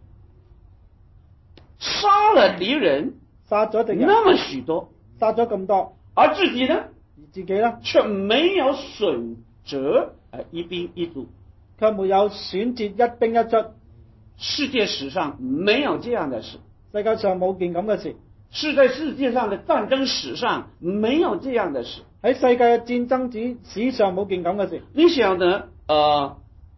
殺了敵人， 殺咗敵人， 那麼許多， 殺咗咁多， 而自己呢？ 而自己呢？ 卻沒有損折一兵一卒， 卻沒有損折一兵一卒。 世界史上沒有這樣的事， 世界上冇件咁嘅事。 是在世界上的戰爭史上沒有這樣的事。 喺世界嘅戰爭史史上冇件咁嘅事。 你曉得，呃，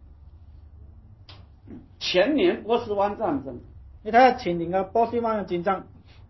前年波斯灣戰爭， 你睇下前年嘅波斯灣嘅戰爭，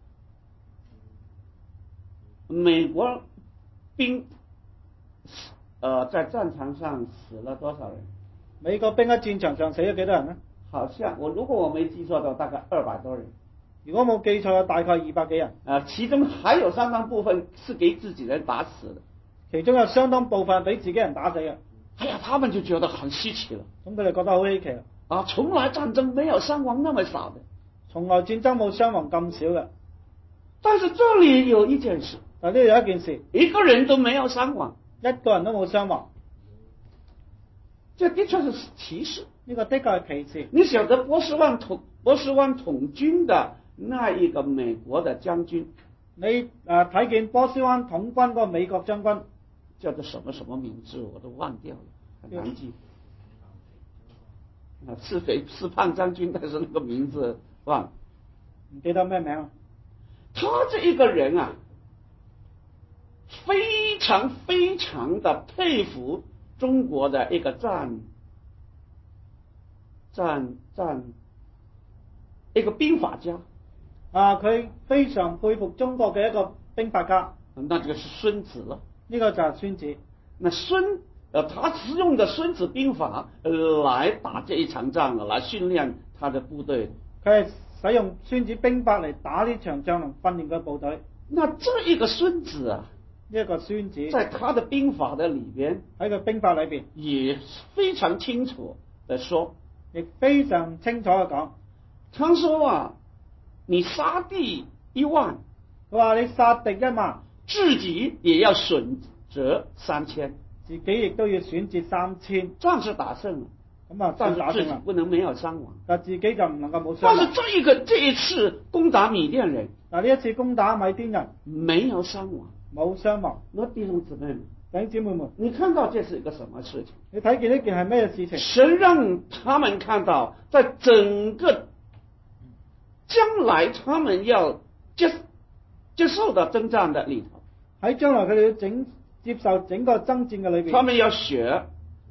美國兵，呃，在戰場上死了多少人？ 美國兵喺戰場上死咗幾多人呢？ 好像我如果我沒記錯的話，大概二百多人。 如果冇記錯，大概二百幾人。 啊、呃，其中還有相當部分是給自己人打死的。 其中有相當部分俾自己人打死嘅。 哎呀，他們就覺得很稀奇了。 咁佢哋覺得好稀奇啦。 啊，從來戰爭沒有傷亡那麼少的。 從來戰爭冇傷亡咁少嘅。 但是這裡有一件事。 但呢度有一件事， 一個人都沒有傷亡， 一個人都冇傷亡。 這的確是奇事。 呢個的確係奇事。 你曉得波斯灣統波斯灣統軍的那一個美國的將軍， 你誒睇見波斯灣統軍嗰個美國將軍叫做什麼什麼名字我都忘掉了，很難記。啊，是肥是胖將軍，但是那個名字忘了， 唔記得咩名啊？ 他這一個人啊，非常非常的佩服中國的一個戰戰戰一個兵法家。 啊！佢非常佩服中國嘅一個兵法家， 那這個是孫子了。 呢個就係孫子。 那孫，呃，他是用的孫子兵法，呃，來打這一場仗的，來訓練他的部隊。 佢係使用孫子兵法嚟打呢場仗，同訓練佢部隊。 那這一個孫子啊， 呢一個孫子， 在他的兵法的裏邊， 喺個兵法裏邊， 也非常清楚地說， 亦非常清楚嘅講， 他說啊，你殺敵一萬， 佢話你殺敵一萬， 自己也要損折三千， 自己亦都要損折三千， 仗是打勝了， 咁啊， 但是自己打勝啦， 不能沒有傷亡， 但自己就唔能夠冇傷亡。 但是這一個這一次攻打緬甸人， 嗱呢一次攻打米甸人， 沒有傷亡， 冇傷亡。 那弟兄姊妹們， 弟兄姊妹們， 你看到這是一個什麼事情？ 你睇見呢件係咩事情？ 神讓他們看到，在整個將來他們要接接受的征戰的裏頭， 喺將來佢哋要整接受整個爭戰嘅裏邊， 他們要學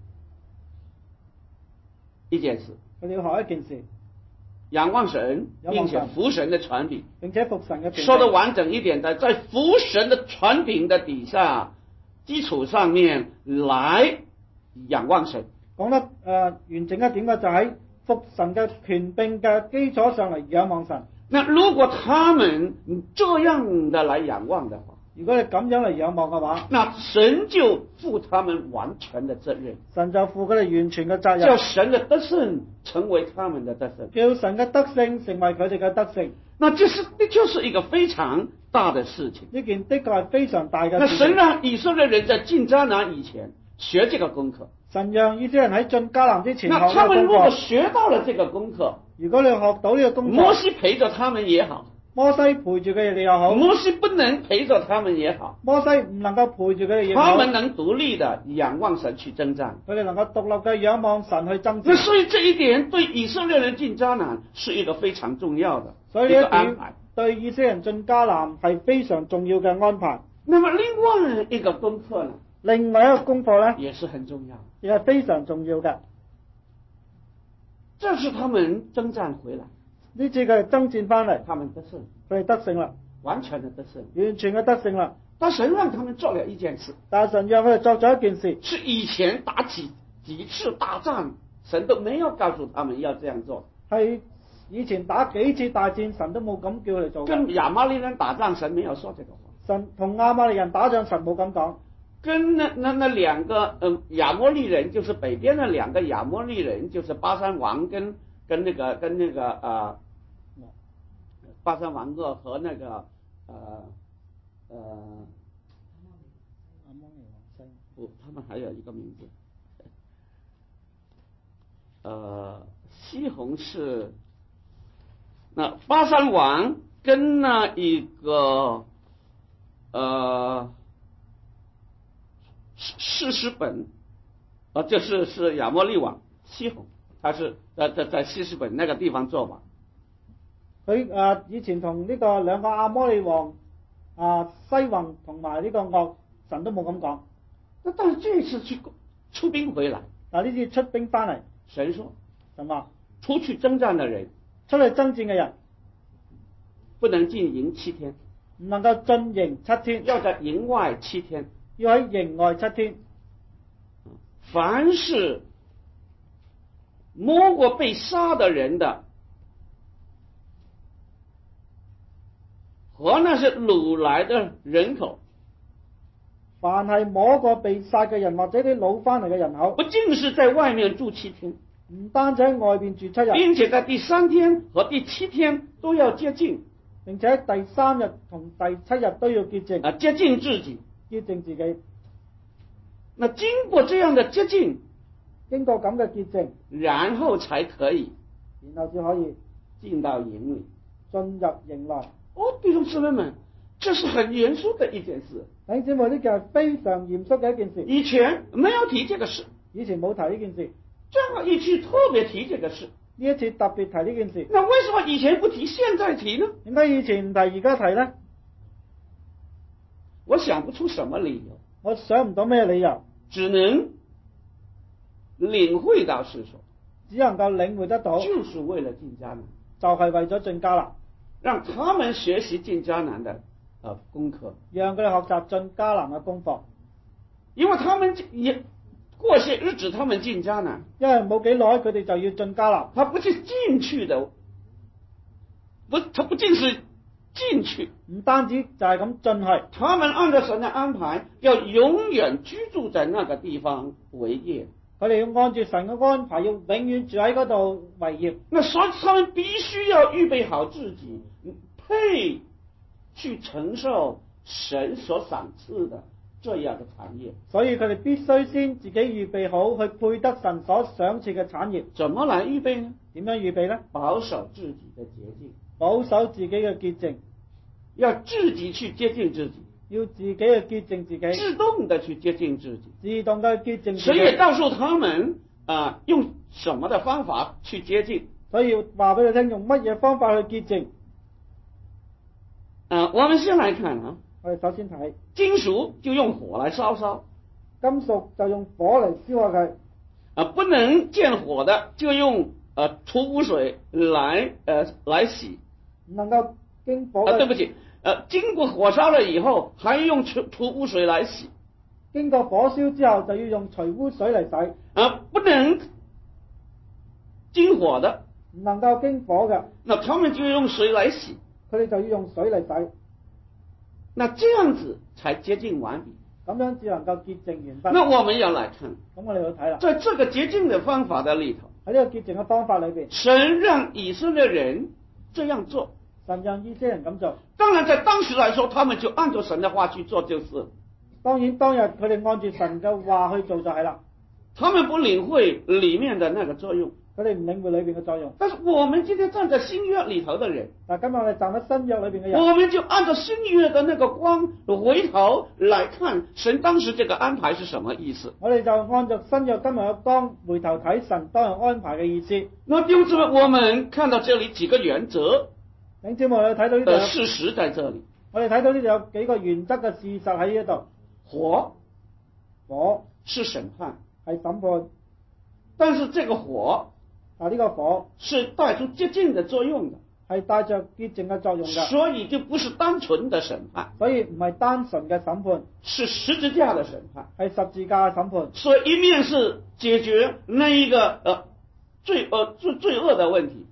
一件事， 佢哋要學一件事， 仰望神，並且服神的權柄， 並且服神嘅權柄。 說得完整一點的，在服神的權柄的底下基礎上面來仰望神。 講得誒、呃、完整一點嘅就喺服神嘅權柄嘅基礎上嚟仰望神。 那如果他們這樣的來仰望的話， 如果你咁樣嚟仰望嘅話， 那神就負他們完全的責任， 神就負佢哋完全嘅責任， 叫神的得勝成為他們的得勝， 叫神嘅得勝成為佢哋嘅得勝。 那這是的確是一個非常大的事情。 呢件的確係非常大嘅那事情。 神讓以色列人在進迦南以前學這個功課， 神讓以色列人喺進迦南之前學那他們如果呢個功課。 學到了這個功課， 如果你學到呢個功課， 摩西陪着他們也好， 摩西陪住佢哋又好， 摩西不能陪着他們也好， 摩西唔能夠陪住佢哋亦好， 他們能獨立的仰望神去征戰， 佢哋能夠獨立嘅仰望神去爭那戰。 所以這一點對以色列人進迦南是一個非常重要的所以一呢一點個安排。 對以色列人進迦南係非常重要嘅安排。 那麼另外一個功課呢， 另外一個功課呢， 也是很重要， 亦係非常重要嘅。 這是他們征戰回來， 呢次佢哋爭戰翻嚟， 他們得勝， 佢哋得勝啦， 完全的得勝。 完全嘅得勝啦。 但神讓他們做了一件事， 但係神讓佢哋作咗一件事， 是以前打幾幾次大戰，神都沒有告訴他們要這樣做。 係以前打幾次大戰，神都冇咁叫佢哋做嘅。 跟亞瑪力人打仗，神沒有說這個話。 神同亞瑪力人打仗，神冇咁講。 跟那那那兩個嗯亞摩利人，就是北邊的兩個亞摩利人，就是巴珊王跟跟那個跟那個啊、呃、巴珊王噩和那個呃呃亞摩利王西， 不，他們還有一個名字，呃西宏是那巴珊王跟那一個呃。士師本啊，这是是亞摩利王西宏，他是在在在士師本那個地方做王。 佢誒、呃、以前同呢個兩個亞摩利王啊、呃、西宏同埋呢個噩，神都冇咁講。 那但是這次去出兵回來， 嗱呢次出兵翻嚟， 神說神話出去征戰的人， 出去征戰嘅人不能進營七天， 唔能夠進營七天， 要在營外七天。 要喺營外七天。 凡是摸過被殺的人的，和那些擄來的人口， 凡係摸過被殺嘅人或者啲擄翻嚟嘅人口， 不僅是在外面住七天， 唔單止喺外邊住七日， 並且在第三天和第七天都要潔淨， 並且喺第三日同第七日都要潔淨。 啊，潔淨自己。 潔淨自己。 那經過這樣的潔淨， 經過咁嘅潔淨， 然後才可以， 然後先可以進到營裏， 進入營內。 哦，弟兄姊妹們，這是很嚴肅的一件事。 弟兄姊妹，呢個係非常嚴肅嘅一件事。 以前沒有提這個事， 以前冇提呢件事， 這樣一次特別提這個事。 呢一次特別提呢件事。 那為什麼以前不提，現在提呢？ 點解以前唔提，而家提呢？ 我想不出什麼理由， 我想唔到咩理由， 只能領會到是說， 只能夠領會得到， 就是為了進迦南， 就係為咗進迦南， 讓他們學習進迦南的呃功課， 讓佢哋學習進迦南嘅功課， 因為他們也過些日子，他們進迦南， 因為冇幾耐佢哋就要進迦南， 他不是進去的，不，他不僅是進去， 唔單止就係咁進去， 他們按照神的安排，要永遠居住在那個地方為業。 佢哋要按住神嘅安排，要永遠住喺嗰度為業。 那所以他們必須要預備好自己，配去承受神所賞賜的這樣的產業。 所以佢哋必須先自己預備好，去配得神所賞賜嘅產業。 怎麼來預備呢？ 點樣預備呢？ 保守自己的潔淨， 保守自己嘅潔淨， 要自己去潔淨自己， 要自己去潔淨自己， 自動的去潔淨自己， 自動嘅潔淨自己。 所以也告訴他們啊、呃，用什麼的方法去潔淨。 所以話俾你聽，用乜嘢方法去潔淨？ 啊、呃，我們先來看啊， 我哋首先睇金屬就用火來燒燒， 金屬就用火嚟燒下佢。 啊，不能見火的就用呃除污水來呃來洗。 唔能夠經火啊，對不起，呃，經過火燒了以後，還用除除污水來洗。 經過火燒之後，就要用除污水嚟洗。 啊，不能經火的， 唔能夠經火嘅， 那他們就用水來洗。 佢哋就要用水嚟洗。 那這樣子才潔淨完畢。 咁樣只能夠潔淨完畢。 那我們要來看， 咁我哋要睇啦。 在這個潔淨的方法的裏頭， 喺呢個潔淨嘅方法裏邊， 神讓以色列人這樣做。 神讓以色列人咁做。 當然，在當時來說，他們就按照神的話去做，就是。 當然，當日佢哋按住神嘅話去做就係啦。 他們不領會裏面的那個作用， 佢哋唔領會裏邊嘅作用。 但是我們今天站在新約裏頭的人， 但今日我哋站喺新約裏邊嘅人， 我們就按照新約的那個光回頭來看神當時這個安排是什麼意思。 我哋就按照新約今日嘅光回頭睇神當日安排嘅意思。 那弟兄姊妹，我們看到這裏幾個原則， 弟兄姊妹，我哋睇到呢度的事實在這裏。 我哋睇到呢度有幾個原則嘅事實喺呢度。 火， 火是審判， 係審判， 但是這個火啊呢個火是帶出潔淨的作用的， 係帶着潔淨嘅作用嘅， 所以就不是單純的審判， 所以唔係單純嘅審判， 是十字架的審判， 係十字架嘅審判。 所以一面是解決那一個呃罪呃罪罪惡的問題，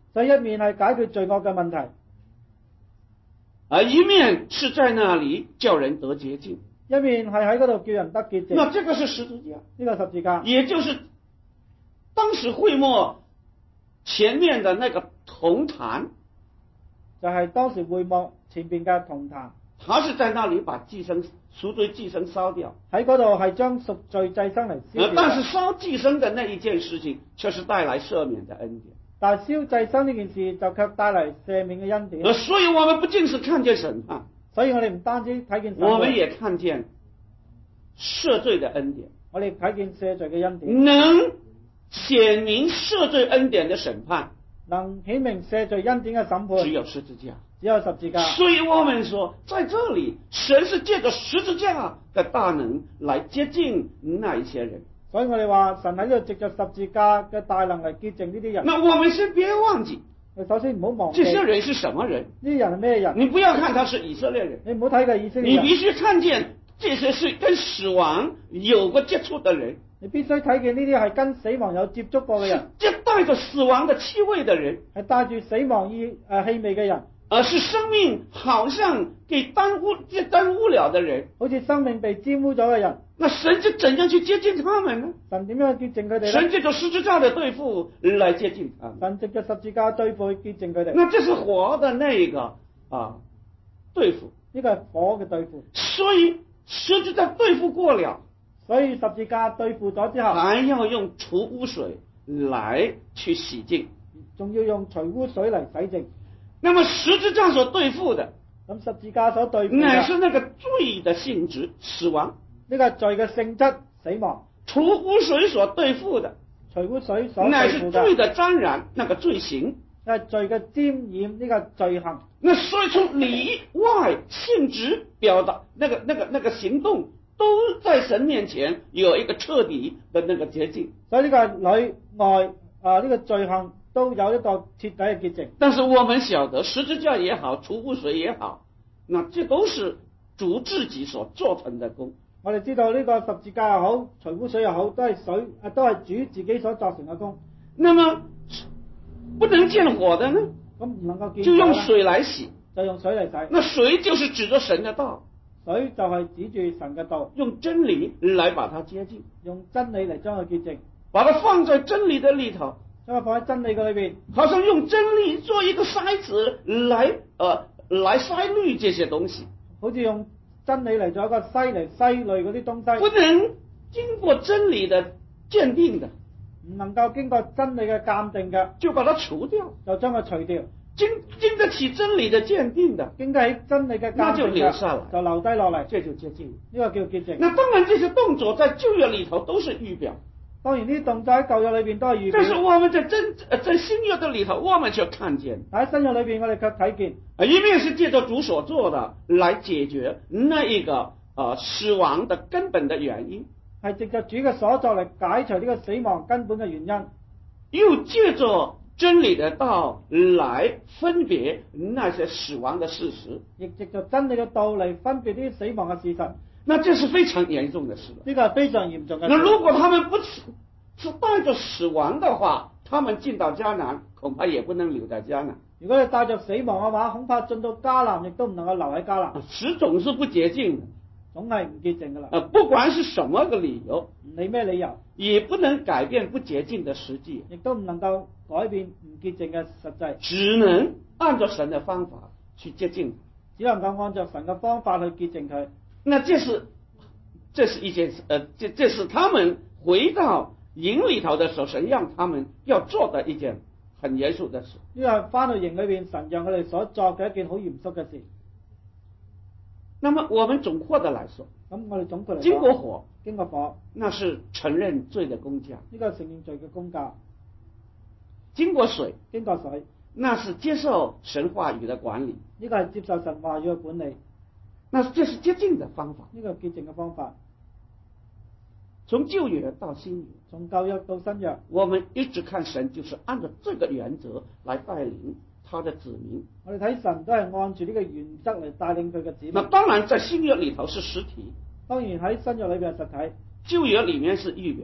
所以一面係解決罪惡嘅問題， 而一面是在那裡叫人得潔淨。 一面係喺嗰度叫人得潔淨。 那這個是十字架， 呢個十字架， 也就是當時會幕前面的那個銅壇， 就係當時會幕前邊嘅銅壇。 他是在那裡把祭牲贖罪祭牲燒掉， 喺嗰度係將贖罪祭牲嚟燒掉。 但是燒祭牲的那一件事情，卻是帶來赦免的恩典。 但係燒祭牲呢件事就卻帶嚟赦免嘅恩典。 所以我們不僅是看見審判， 所以我哋唔單止睇見審判， 我們也看見赦罪的恩典。 我哋睇見赦罪嘅恩典， 能顯明赦罪恩典的審判， 能顯明赦罪恩典嘅審判， 只有十字架。 只有十字架。 所以我們說，在這裡，神是借着十字架的大能來接近那一些人。 所以我哋話神喺呢度藉着十字架嘅大能嚟潔淨呢啲人。 那我們先別忘記， 首先唔好忘記， 這些人是什麼人？ 呢啲人係咩人？ 你不要看他是以色列人， 你唔好睇佢以色列人， 你必須看見這些是跟死亡有過接觸的人， 你必須睇見呢啲係跟死亡有接觸過嘅人， 是帶着死亡的氣味的人， 係帶住死亡意誒氣味嘅人， 而是生命好像給耽誤、耽誤了的人， 好似生命被沾污咗嘅人。 那神就怎樣去接近他們呢？ 神點樣去潔淨佢哋呢？ 神借着十字架的對付來接近他們。 神藉着十字架對付去潔淨佢哋。 那這是活的那個啊對付， 呢個係火嘅對付。 所以十字架對付過了， 所以十字架對付咗之後， 還要用除污水來去洗淨， 仲要用除污水嚟洗淨。 那麼十字架所對付的， 咁十字架所對付嘅乃是那個罪的性質，死亡。 呢個罪嘅性質，死亡。 除污水所對付的， 除污水所乃對付嘅， 是罪的沾染，那個罪行。 係罪嘅沾染，呢個罪行。 那所以從裡外性質表達，那個、那個、那個行動，都在神面前有一個徹底的那個潔淨。 所以呢個裡外啊，呢個罪行都有一個徹底嘅潔淨。 但是我們曉得十字架也好，除污水也好，那這都是主自己所做成的功。 我哋知道呢個十字架又好，除污水又好，都係水啊，都係主自己所作成嘅功。 那麼不能見火的呢？ 咁唔能夠見火， 就用水來洗， 就用水嚟洗。 那水就是指着神的道， 水就係指住神嘅道， 用真理來把它接近， 用真理嚟將佢潔淨， 把它放在真理的裏頭， 將佢放喺真理嘅裏邊， 好像用真理做一個篩子來呃來篩濾這些東西， 好似用真理嚟做一個篩嚟篩濾嗰啲東西， 不能經過真理的鑑定的， 唔能夠經過真理嘅鑑定嘅， 就把它除掉， 就將佢除掉。 經經得起真理的鑑定的， 經得起真理嘅鑑定嘅， 那就留下來， 就留低落嚟， 這就接近。 呢個叫潔淨。 那當然，這些動作在舊約裏頭都是預表。 當然呢啲動作喺舊約裏邊都係預表。 但是我們在真在新約的裏頭，我們卻看見喺新約裏邊，我哋卻睇見， 一面是借着主所做的來解決那一個呃死亡的根本的原因， 係藉着主嘅所作嚟解除呢個死亡根本嘅原因， 又借着真理的道來分別那些死亡的事實， 亦藉着真理嘅道嚟分別呢啲死亡嘅事實。 那這是非常嚴重的事。 呢個係非常嚴重嘅事。 那如果他們不是是帶着死亡的話，他們進到迦南，恐怕也不能留在迦南。 如果你帶着死亡嘅話，恐怕進到迦南亦都唔能夠留喺迦南。 死總是不潔淨的， 總係唔潔淨噶啦。 呃，不管是什麼個理由， 唔理咩理由， 也不能改變不潔淨的實際， 亦都唔能夠改變唔潔淨嘅實際， 只能按照神的方法去潔淨， 只能夠按照神嘅方法去潔淨佢。 那這是這是一件事，呃，這這是他們回到營裏頭的時候，神讓他們要做的一件很嚴肅的事。 呢個係翻到營裏邊，神讓佢哋所作嘅一件好嚴肅嘅事。 那麼我們總括的來說， 咁我哋總括嚟講， 經過火， 經過火， 那是承認罪的工價； 呢個係承認罪嘅工價。 經過水， 經過水， 那是接受神話語的管理； 呢個係接受神話語嘅管理。 那這是潔淨的方法。 呢個潔淨嘅方法， 從舊約到新約， 從舊約到新約， 我們一直看神就是按照這個原則來帶領他的子民。 我哋睇神都係按住呢個原則嚟帶領佢嘅子民。 那當然在新約裏頭是實體， 當然喺新約裏邊係實體， 舊約裏面是預表。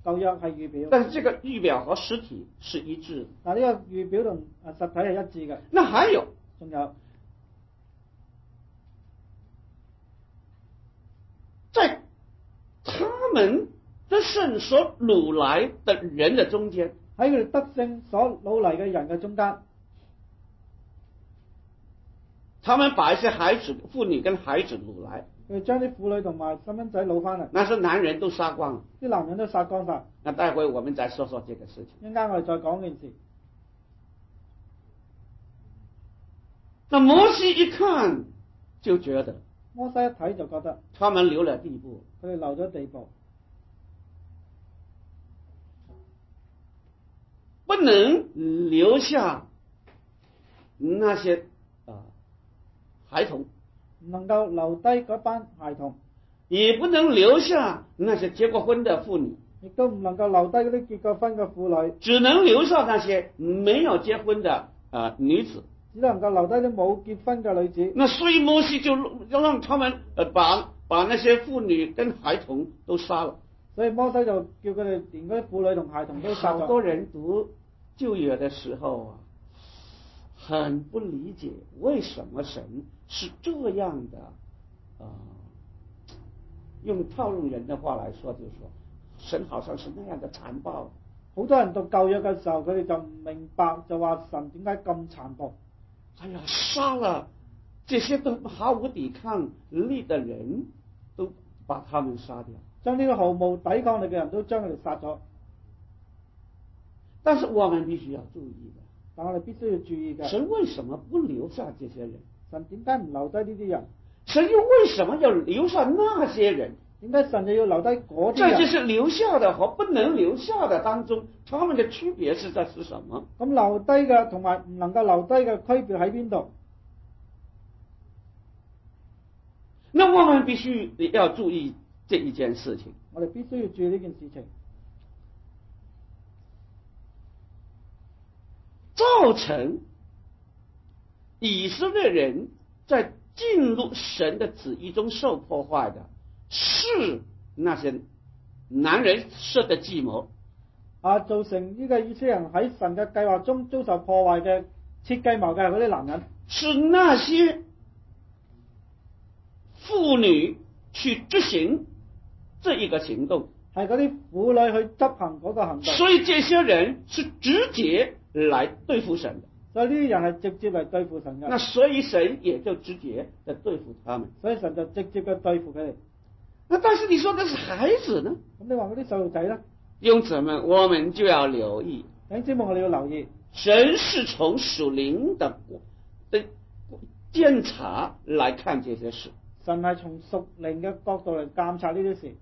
舊約係預表， 但是這個預表和實體是一致的。 但呢個預表同啊實體係一致嘅。 那還有， 仲有在他們得勝所擄來的人的中間， 喺佢哋得勝所擄嚟嘅人嘅中間， 他們把一些孩子、婦女跟孩子擄來， 佢哋將啲婦女同埋細蚊仔擄翻嚟， 那是男人都殺光了。 啲男人都殺光晒。 那待會我們再說說這個事情。 一陣間我哋再講件事。 那摩西一看就覺得， 摩西一睇就覺得他們留了地步， 佢哋留咗地步， 不能留下那些啊孩童， 唔能夠留低嗰班孩童， 也不能留下那些結過婚的婦女， 亦都唔能夠留低嗰啲結過婚嘅婦女， 只能留下那些沒有結婚的啊女子。 只能夠留低啲冇結婚嘅女子。 那所以摩西就讓他們呃把把那些婦女跟孩童都殺了。 所以摩西就叫佢哋連嗰啲婦女同孩童都殺咗。 好多人讀舊約的時候啊，很不理解為什麼神是這樣的啊、呃，用套用人的話來說，就是說神好像是那樣的殘暴。 好多人讀舊約嘅時候，佢哋就唔明白，就話神點解咁殘暴？ 哎呀，殺了這些都毫無抵抗力的人，都把他們殺掉， 將呢個毫無抵抗力嘅人都將佢哋殺咗。 但是我們必須要注意的， 但我哋必須要注意嘅， 神為什麼不留下這些人？ 神點解唔留低呢啲人？ 神又為什麼要留下那些人？ 點解神就要留低嗰啲人？ 在這些留下的和不能留下的當中，他們的區別是在是什麼？ 咁留低嘅同埋唔能夠留低嘅區別喺邊度？ 那我們必須要注意這一件事情。 我哋必須要注意呢件事情。 造成以色列人在進入神的旨意中受破壞的，是那些男人設的計謀。 啊，造成呢個以色列人喺神嘅計劃中遭受破壞嘅設計謀嘅係嗰啲男人， 是那些婦女去執行這一個行動， 係嗰啲婦女去執行嗰個行動。 所以這些人是直接來對付神的。 所以呢啲人係直接嚟對付神嘅。 那所以神也就直接的對付他們。 所以神就直接嘅對付佢哋。 那但是你說的是孩子呢？ 咁你話嗰啲細路仔咧？ 弟兄姊妹，我們就要留意。 弟兄姊妹，我哋要留意， 神是從屬靈的的監察來看這些事。 神係從屬靈嘅角度嚟監察呢啲事。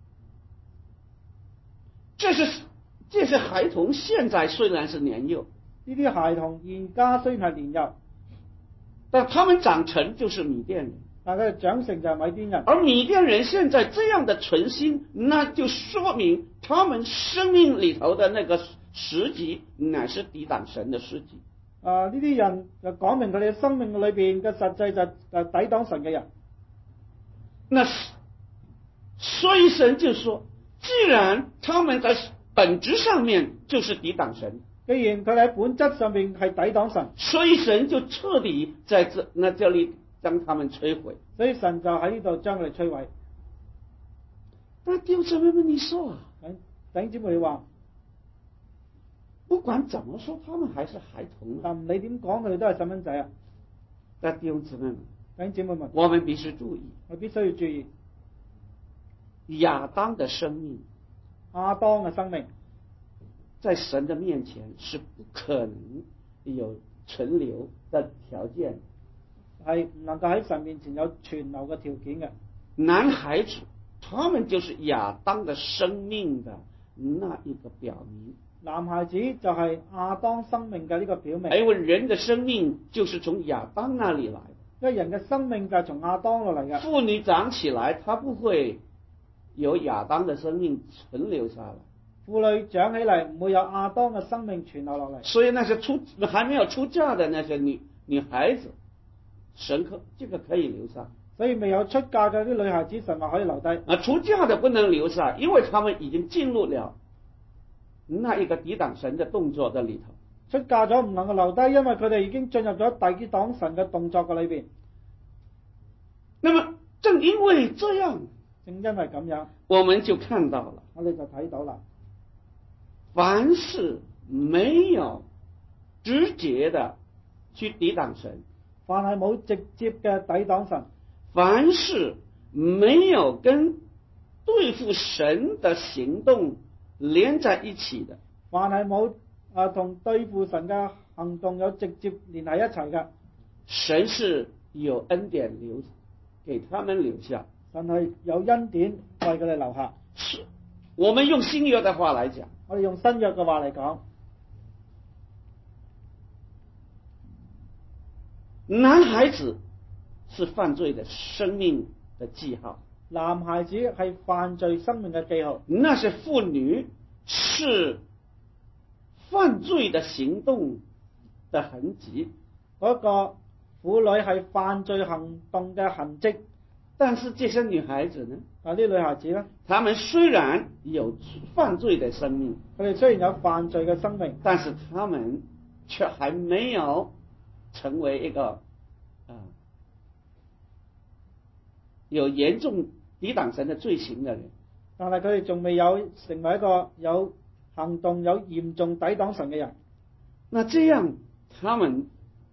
這是這些孩童現在雖然是年幼， 呢啲孩童現家雖然係年幼， 但他們長成就是米甸人。 但佢哋長成就係米甸人。 而米甸人現在這樣的存心，那就說明他們生命裏頭的那個實際乃是抵擋神的實際。 啊！呢啲人就講明佢哋生命裏邊嘅實際就係抵擋神嘅人。 那所以神就說，既然他們在本質上面就是抵擋神， 既然佢哋喺本質上面係抵擋神， 所以神就徹底在這那這裏將他們摧毀。 所以神就喺呢度將佢哋摧毀。 那弟兄姊妹們，你說啊？ 弟兄姊妹，你話不管怎麼說，他們還是孩童。 但唔理點講，佢哋都係細蚊仔啊！ 但弟兄姊妹們， 弟兄姊妹們， 我們必須注意， 我必須要注意亞當的生命， 亞當嘅生命， 在神的面前是不可能有存留的條件， 係唔能夠喺神面前有存留嘅條件嘅。 男孩子，他們就是亞當的生命的那一個表明。 男孩子就係亞當生命嘅呢個表明。 因為人的生命就是從亞當那裏來的， 因為人嘅生命就係從亞當落嚟嘅。 婦女長起來，她不會有亞當的生命存留下來。 婦女長起嚟唔會有亞當嘅生命存留落嚟。 所以那些出還沒有出嫁的那些女女孩子，神可這個可以留下。 所以未有出嫁嘅啲女孩子，神話可以留低。 啊，出嫁的不能留下，因為他們已經進入了那一个抵擋神的動作嘅裏頭。 出嫁咗唔能夠留低，因為佢哋已經進入咗抵擋神嘅動作嘅裏邊。 那麼正因為這樣， 正因為咁樣， 我們就看到了， 我哋就睇到啦。 凡是沒有直接的去抵擋神， 凡係冇直接嘅抵擋神， 凡是沒有跟對付神的行動連在一起的， 凡係冇啊同對付神嘅行動有直接連繫一齊嘅， 神是有恩典留給他們留下， 神係有恩典為佢哋留下。 是我們用新約的話來講， 我哋用新約嘅話嚟講， 男孩子是犯罪的生命的記號， 男孩子係犯罪生命嘅記號， 那些婦女是犯罪的行動的痕跡， 嗰個婦女係犯罪行動嘅痕跡。 但是這些女孩子呢？ 啊，啲女孩子呢， 她們雖然有犯罪的生命， 佢哋雖然有犯罪嘅生命， 但是她們卻還沒有成為一個啊、呃、有嚴重抵擋神的罪行的人。 但係佢哋仲未有成為一個有行動有嚴重抵擋神嘅人。 那這樣，他們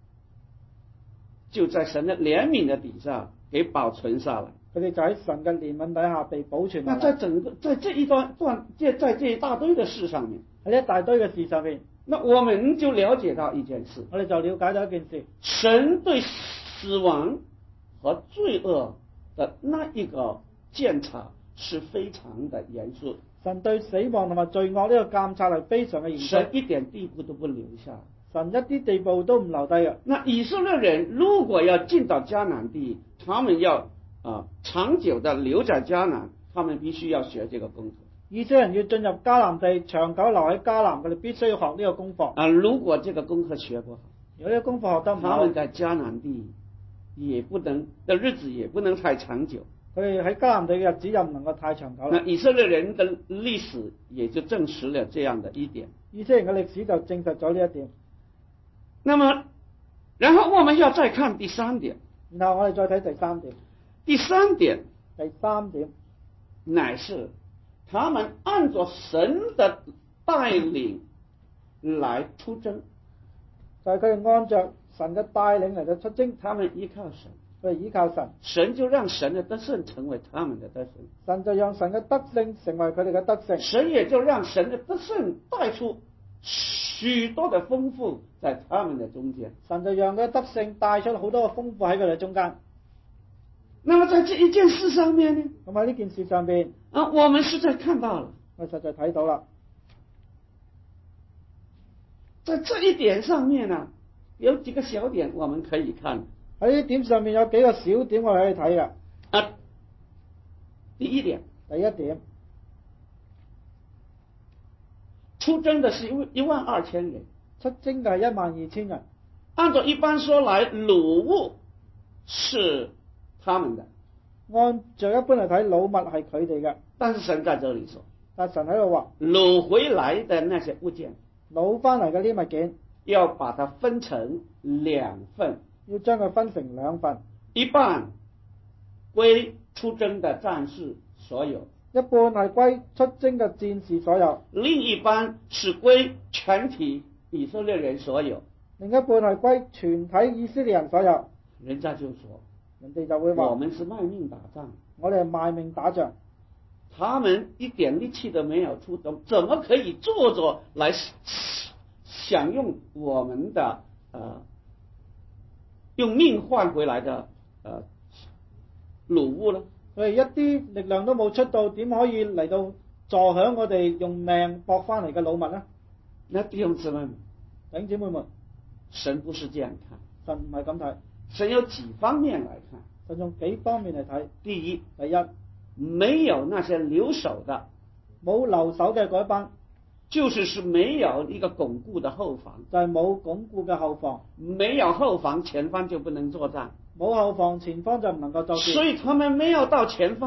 就在神的憐憫的底下給保存下來。 佢哋就喺神嘅憐憫底下被保存下來。 那在整個在這一段段，在在這一大堆的事上面， 喺一大堆嘅事上面， 那我們就了解到一件事， 我哋就了解到一件事， 神對死亡和罪惡的那一個檢查是非常的嚴肅。 神對死亡同埋罪惡呢個監察係非常嘅嚴肅。 神一點地步都不留下， 神一啲地步都唔留低嘅。 那以色列人如果要進到迦南地，他們要啊長久的留在迦南，他們必須要學這個功課。 以色列人要進入迦南地，長久留喺迦南，佢哋必須要學呢個功課。 啊，如果這個功課學不好， 如果呢個功課學得唔好， 他們在迦南地也不能的日子也不能太長久。 佢哋喺迦南地嘅日子又唔能夠太長久啦。 那以色列人的歷史也就證實了這樣的一點。 以色列人嘅歷史就證實咗呢一點。 那麼，然後我們要再看第三點。 然後我哋再睇第三點。 第三點， 第三點， 乃是他們按照神的帶領來出征， 就係佢哋按照神嘅帶領嚟到出征， 他們依靠神， 佢哋依靠神， 神就讓神的得勝成為他們的得勝， 神就讓神嘅得勝成為佢哋嘅得勝， 神也就讓神的得勝帶出許多的豐富在他們的中間， 神就讓佢嘅得勝帶出好多嘅豐富喺佢哋中間。 那麼在這一件事上面呢？ 咁喺呢件事上邊， 啊，我們實在看到了， 我實在睇到啦。 在這一點上面呢，有幾個小點我們可以看。 喺呢點上面有幾個小點我哋可以睇嘅。 啊，第一點， 第一點， 出征的是一萬二千人， 出征嘅係一萬二千人。 按照一般說來，擄物是他們的， 按照一般嚟睇，擄物係佢哋嘅。 但是神在這裡說， 但神喺度話， 擄回來的那些物件， 擄翻嚟嘅呢物件， 要把它分成兩份， 要將佢分成兩份， 一半歸出征的戰士所有， 一半係歸出征嘅戰士所有， 另一半是歸全體以色列人所有， 另一半係歸全體以色列人所有。 人家就說， 人哋就會話， 我們是賣命打仗， 我哋係賣命打仗， 他們一點力氣都沒有出動，怎麼可以坐着來享用我們的呃用命換回來的呃擄物呢？ 佢哋一啲力量都冇出到，點可以嚟到坐享我哋用命搏翻嚟嘅擄物呢？ 那弟兄姊妹們， 弟兄姊妹們， 神不是這樣看， 神唔係咁睇， 神有幾方面來看。 神用幾方面嚟睇。 第一， 第一， 沒有那些留守的， 冇留守嘅嗰一班， 就是是沒有一個鞏固的後防， 就係冇鞏固嘅後防， 沒有後防，前方就不能作戰， 冇後防，前方就唔能夠作戰， 所以他們沒有到前方，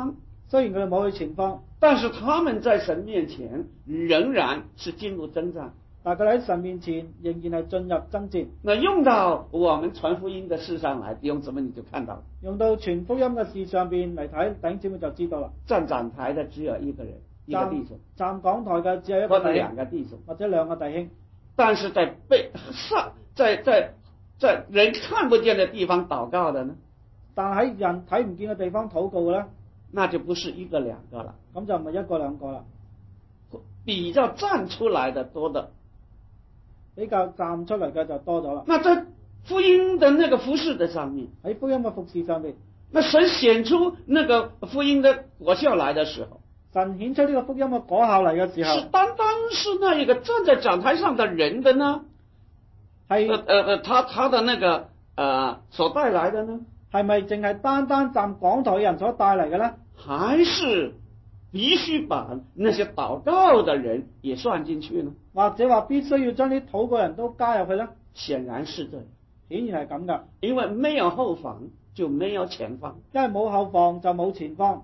雖然佢哋冇去前方， 但是他們在神面前仍然是進入征戰。 但係佢哋喺神面前仍然係進入爭戰。 那用到我們傳福音的事上來，弟兄姊妹你就看到， 用到傳福音嘅事上邊嚟睇，弟兄姊妹就知道啦。 站講台的只有一個人，一個弟兄； 站講台嘅只有一或者個弟兄， 兩個弟兄， 或者兩個弟兄。 但是在背上，在在在人看不見的地方禱告的呢？ 但喺人睇唔見嘅地方禱告嘅咧， 那就不是一個兩個了， 咁就唔係一個兩個啦， 比較站出來的多的。 比較站出嚟嘅就多咗啦。 那在福音的那個服事的上面， 喺福音嘅服事上面， 那神顯出那個福音的果效來的時候， 神顯出呢個福音嘅果效嚟嘅時候， 是單單是那一個站在講台上的人的呢？ 係呃呃呃，他他的那個呃所帶來的呢？ 係咪淨係單單站講台嘅人所帶嚟嘅咧？ 還是必須把那些禱告的人也算進去呢？ 或者話必須要將啲禱告人都加入去咧？ 顯然是這樣， 顯然係咁噶。 因為沒有後方就沒有前方， 因為冇後方就冇前方，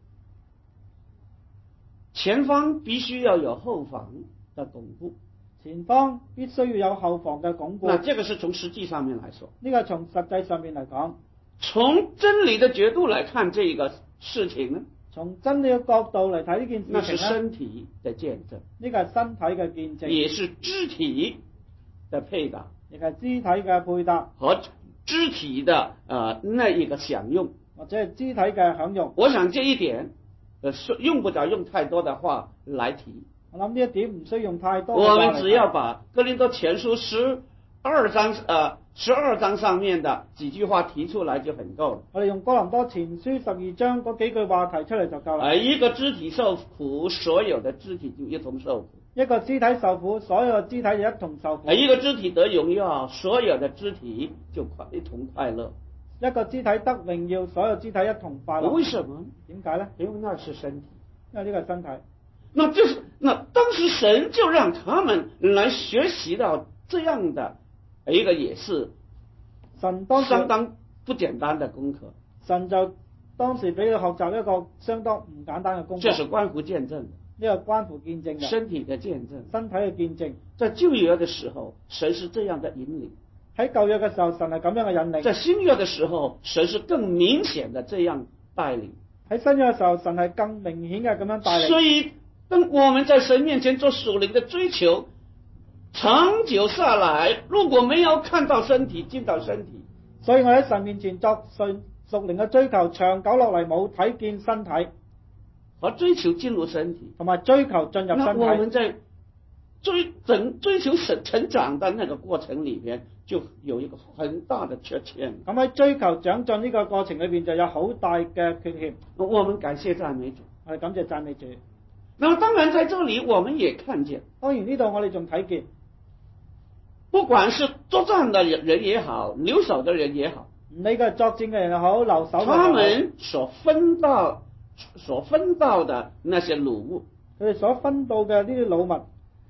前方必須要有後方的鞏固， 前方必須要有後方嘅鞏固。 那這個是從實際上面來說， 呢個從實際上面嚟講， 從真理的角度來看這個事情呢？ 從真理嘅角度嚟睇呢件事情那是身體的見證， 呢個係身體嘅見證， 也是肢體的配搭， 亦係肢體嘅配搭和肢體的呃那一個享用， 或者係肢體嘅享用。 我想這一點，呃，用不着用太多的話來提。 我諗呢一點唔需要用太多。 我們只要把哥林多前書十二章呃十二章上面的幾句話提出來就很夠了。 我哋用哥林多前書十二章嗰幾句話提出嚟就夠啦。 呃，一個肢體受苦，所有的肢體就一同受苦。 一個肢體受苦，所有嘅肢體就一同受苦。 一個肢體得榮耀，所有的肢體就快一同快樂。 一個肢體得榮耀，所有肢體一同快樂。 為什麼？ 點解呢？ 因為那是身體。 因為呢個係身體。 那就是那當時神就讓他們來學習到這樣的一個也是神當相當不簡單的功課。 神就當時俾佢學習一個相當唔簡單嘅功課。 這是關乎見證的。 呢個關乎見證嘅。 身體的見證。 身體嘅見證。 在舊約的時候，神是這樣的引領。 喺舊約嘅時候，神係咁樣嘅引領。 在新約的時候，神是更明顯的這樣帶領。 喺新約嘅時候，神係更明顯嘅咁樣帶領。 所以當我們在神面前做屬靈的追求，長久下來，如果沒有看到身體，進到身體， 所以我喺神面前作屬屬靈嘅追求，長久落嚟冇睇見身體， 和追求進入身體， 同埋追求進入身體。 那我們在追整追求成成長的那個過程裏邊，就有一個很大的缺陷。 咁喺追求長進呢個過程裏邊，就有好大嘅缺陷。 我們感謝讚美主， 我哋感謝讚美主。 那麼當然在這裏我們也看見， 當然呢度我哋仲睇見， 不管是作戰的人也好，留守的人也好， 唔理佢作戰嘅人又好，留守嘅人又好， 他們所分到所分到的那些擄物， 佢哋所分到嘅呢啲擄物，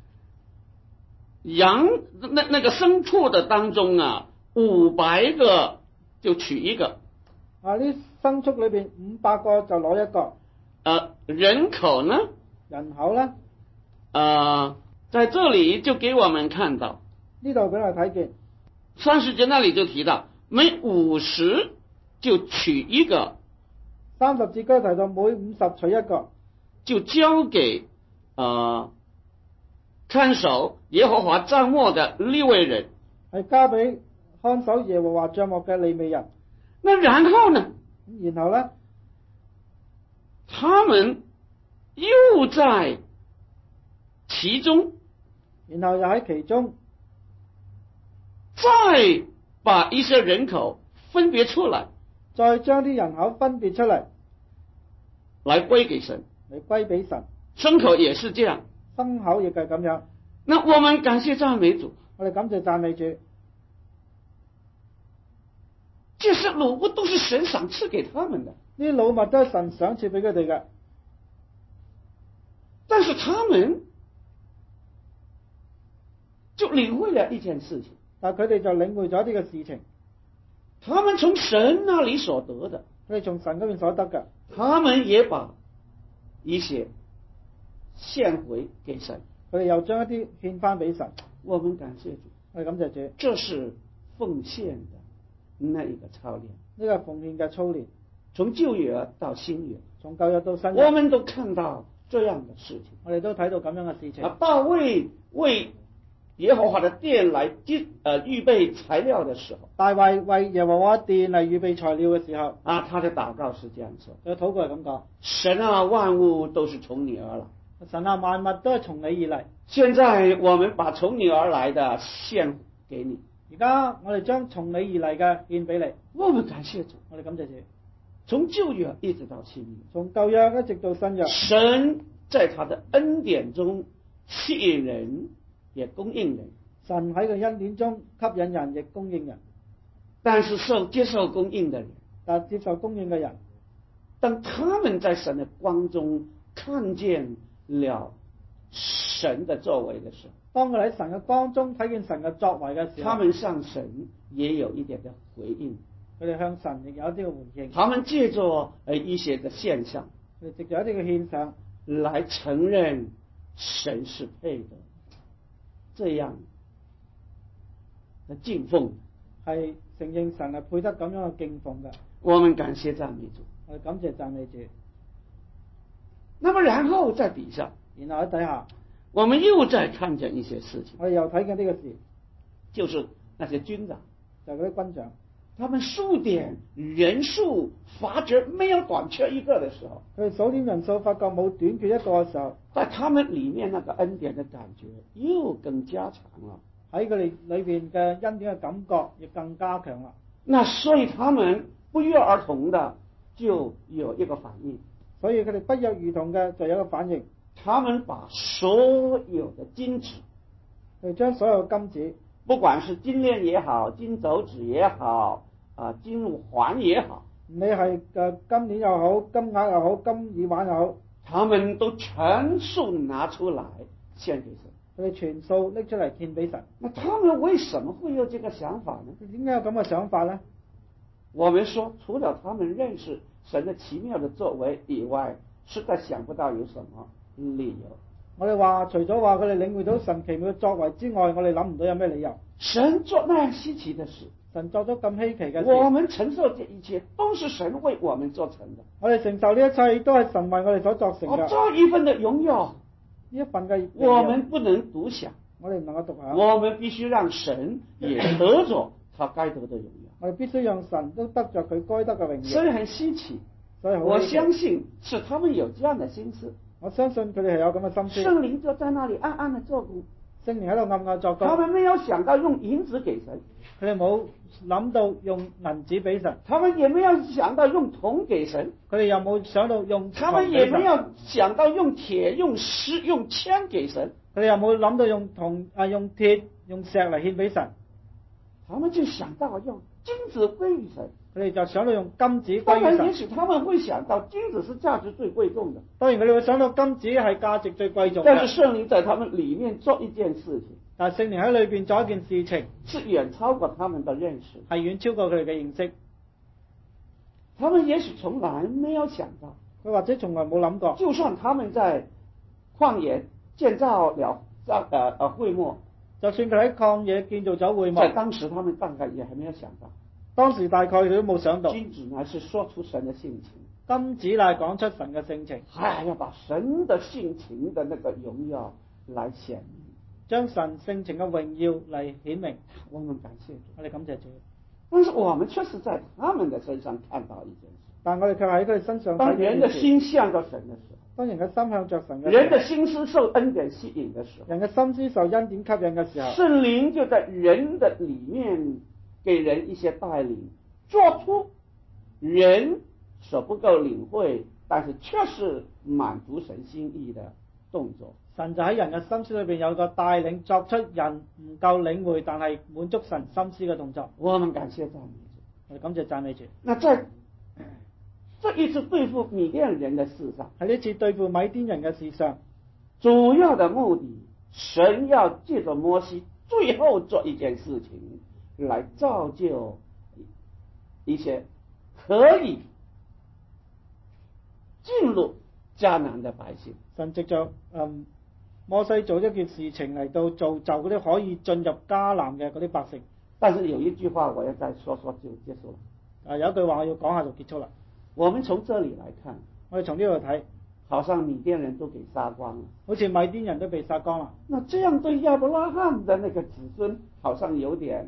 羊那那個牲畜的當中啊，五百個就取一個， 啊呢牲畜裏邊五百個就攞一個， 呃人口呢？ 人口呢？ 呃，在這裏就給我們看到， 呢度俾我哋睇見， 三十節那裏就提到，每五十就取一個， 三十節嗰度提到每五十取一個， 就交給呃看守耶和華帳幕的利未人， 係交俾看守耶和華帳幕嘅利未人。 那然後呢？ 然後呢？ 他們又在其中， 然後又喺其中， 再把一些人口分別出來， 再將啲人口分別出嚟， 來歸給神， 嚟歸俾神。 牲口也是這樣， 牲口亦係咁樣。 那我們感謝讚美主， 我哋感謝讚美主。 這些擄物都是神賞賜給他們的， 呢啲擄物都係神賞賜俾佢哋嘅， 但是他們就領會了一件事情， 但係佢哋就領會咗呢個事情。 他們從神那裏所得的， 佢哋從神嗰邊所得嘅， 他們也把一些獻回給神。 佢哋又將一啲獻翻俾神。 我們感謝主， 我哋感謝主， 這是奉獻的那一個操練。 呢個係奉獻嘅操練， 從舊約到新約， 從舊約到新約， 我們都看到這樣的事情。 我哋都睇到咁樣嘅事情。 啊，大衛為耶和華的殿來預呃預備材料的時候， 大衛為耶和華殿嚟預備材料嘅時候， 啊，他的禱告是這樣說： 佢禱告係咁講， 神啊，萬物都是從你而來。 神啊，萬物都係從你而嚟。 現在我們把從你而來的獻給你。 而家我哋將從你而嚟嘅獻俾你。 我們感謝主， 我哋感謝主。 從舊約一直到新約， 從舊約一直到新約， 神在他的恩典中吸引人，也供應人。 神喺個恩典中吸引人，亦供應人。 但是受接受供應的人， 但接受供應嘅人， 當他們在神的光中看見了神的作為的時候， 當佢喺神嘅光中睇見神嘅作為嘅時候， 他們向神也有一點的回應。 佢哋向神亦有一啲嘅回應。 他們借着呃一些的現象， 佢哋藉住一啲嘅獻上來承認神是配的，這樣的敬奉， 係承認神係配得咁樣嘅敬奉嘅。 我們感謝讚美主。 我哋感謝讚美主。 那麼然後在底下， 然後喺底下， 我們又再看見一些事情， 我哋又睇見呢個事， 就是那些軍長， 就係嗰啲軍長， 他們數點人數，發覺沒有短缺一個的時候， 佢哋數點人數，發覺冇短缺一個嘅時候， 在他們裏面那個恩典的感覺又更加強了。 喺佢哋裏邊嘅恩典嘅感覺亦更加強啦。 那所以他們不約而同的就有一個反應， 所以佢哋不約而同嘅就有一個反應， 他們把所有的金子， 佢哋將所有金子， 不管是金鏈也好，金手指也好，啊金環也好， 你係嘅金鏈又好，金額又好，金耳環又好， 他們都全數拿出來獻給神。 佢哋全數拎出嚟獻俾神。 那他們為什麼會有這個想法呢？ 點解有咁嘅想法呢？ 我們說，除了他們認識神的奇妙的作為以外，實在想不到有什麼理由。 我哋話，除咗話佢哋領會到神奇妙嘅作為之外，我哋諗唔到有咩理由。 神做那樣稀奇的事， 神作咗咁稀奇嘅事， 我們承受這一切都是神為我們做成的。 我哋承受呢一切都係神為我哋所作成嘅。 這一份的榮耀， 呢一份嘅， 我們不能獨享， 我哋唔能夠獨享。 我們必須讓神也得着他該得的榮耀。 我哋必須讓神都得着佢該得嘅榮耀。 所以很稀奇， 所以好稀奇。 我相信是他們有這樣的心思。 我相信佢哋係有咁嘅心思。 聖靈就在那裏暗暗的做工， 聖靈喺度暗暗作工。 他們沒有想到用銀子給神， 佢哋冇諗到用銀子俾神。 他們也沒有想到用銅給神， 佢哋又冇想到用銅給神。 他們也沒有想到用鐵、用石、用槍給神， 佢哋又冇諗到用銅啊用鐵用石嚟獻俾神。 他們就想到用金子歸於神。 佢哋就想到用金子歸於神。 當然，也許他們會想到金子是價值最貴重的。 當然佢哋會想到金子係價值最貴重嘅。 但是聖靈在他們裏面做一件事情， 但係聖靈喺裏邊做一件事情， 是遠超過他們的認識， 係遠超過佢哋嘅認識。 他們也許從來沒有想到， 佢或者從來冇諗過， 就算他們在曠野建造了呃呃會幕， 就算佢喺曠野建造咗會幕， 在當時他們大概也還沒有想到， 當時大概佢都冇想到， 金子乃是說出神的性情， 金子乃講出神嘅性情， 哎，要把神的性情的那個榮耀來顯明， 將神性情嘅榮耀嚟顯明。 我們感謝主， 我哋感謝主。 但是我們確實在他們的身上看到一件事， 但我哋卻喺佢哋身上睇到一件事。當人的心向着神的時候， 當人嘅心向着神嘅時候， 人的心思受恩典吸引的時候， 人嘅心思受恩典吸引嘅時候， 聖靈就在人的裏面給人一些帶領，做出人所不夠領會，但是確實滿足神心意的動作。 神就喺人嘅心思裏邊有個帶領，作出人唔夠領會，但係滿足神心思嘅動作。 我們感謝讚美主， 我哋感謝讚美主。 那在這一次對付米甸人的事上， 喺呢次對付米甸人嘅事上， 主要的目的，神要借着摩西最後做一件事情，來造就一些可以進入迦南的百姓。 神藉着嗯摩西做一件事情嚟到造就嗰啲可以進入迦南嘅嗰啲百姓。 但是有一句話我要再說說就結束了。 啊，有一句話我要講下就結束啦。 我們從這裡來看， 我哋從呢度睇， 好像米甸人都給殺光了， 好似米甸人都被殺光啦。 那這樣對亞伯拉罕的那個子孫，好像有點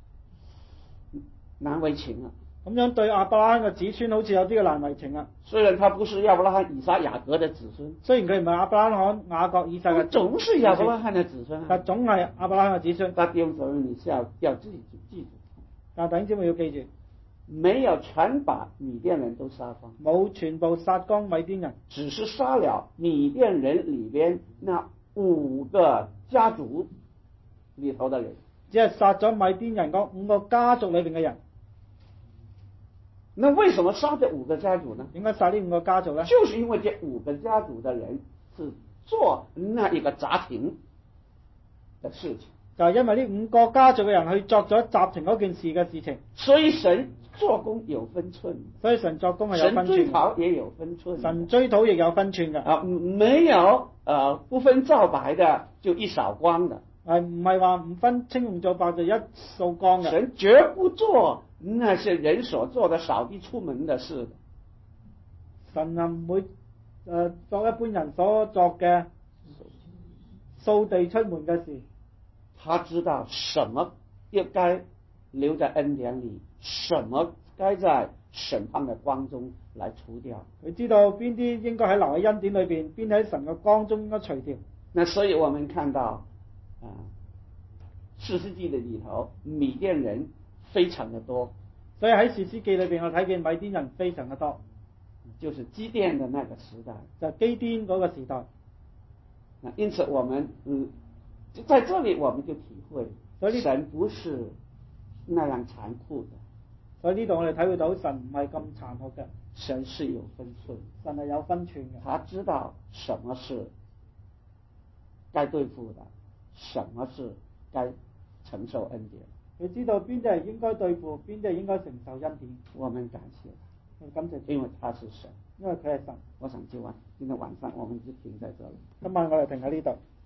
難為情啊。 咁樣對亞伯拉罕嘅子孫好似有啲嘅難為情啊。 雖然他不是亞伯拉罕、以撒、雅各的子孫， 雖然佢唔係亞伯拉罕、雅各、以撒嘅， 總是亞伯拉罕的子孫啊。 但總係亞伯拉罕嘅子孫。 但弟兄姊妹，你是要要自己記住。 但弟兄姊妹要記住， 沒有全把米甸人都殺光， 冇全部殺光米甸人， 只是殺了米甸人裡邊那五個家族裡頭的人， 只係殺咗米甸人嗰五個家族裏邊嘅人。 那為什麼殺這五個家族呢？ 點解殺呢五個家族呢？ 就是因為這五個家族的人是做那一個雜情的事情， 就係因為呢五個家族嘅人去作咗雜情嗰件事嘅事情， 所以神做工有分寸， 所以神作工係有分寸， 神追討也有分寸， 神追討亦有分寸嘅。 啊，沒有呃不分皂白的就一掃光的， 係唔係話唔分青紅皂白就一掃光嘅？ 神絕不做那些人所做的掃地出門的事的。 神啊唔會誒作一般人所作嘅掃地出門嘅事。 他知道什麼應該留在恩典裡，什麼該在審判的光中來除掉。 佢知道邊啲應該喺留喺恩典裏邊，邊喺神嘅光中應該除掉。 那所以我們看到啊，士師記的裡頭，米甸人非常的多， 所以喺士師記裏邊，我睇見米甸人非常嘅多， 就是基甸的那個時代， 就基甸嗰個時代。 那因此我們嗯，在這裡我們就體會，所以神不是那樣殘酷的。 所以呢度我哋體會到神唔係咁殘酷嘅， 神是有分寸， 神係有分寸嘅。 他知道什麼是該對付的，什麼是該承受恩典。 佢知道邊啲係應該對付，邊啲係應該承受恩典。 我們感謝他，感謝， 因為他是神， 因為佢係神。 我想今晚今天晚上我們就停在這裡。 今晚我哋停喺呢度。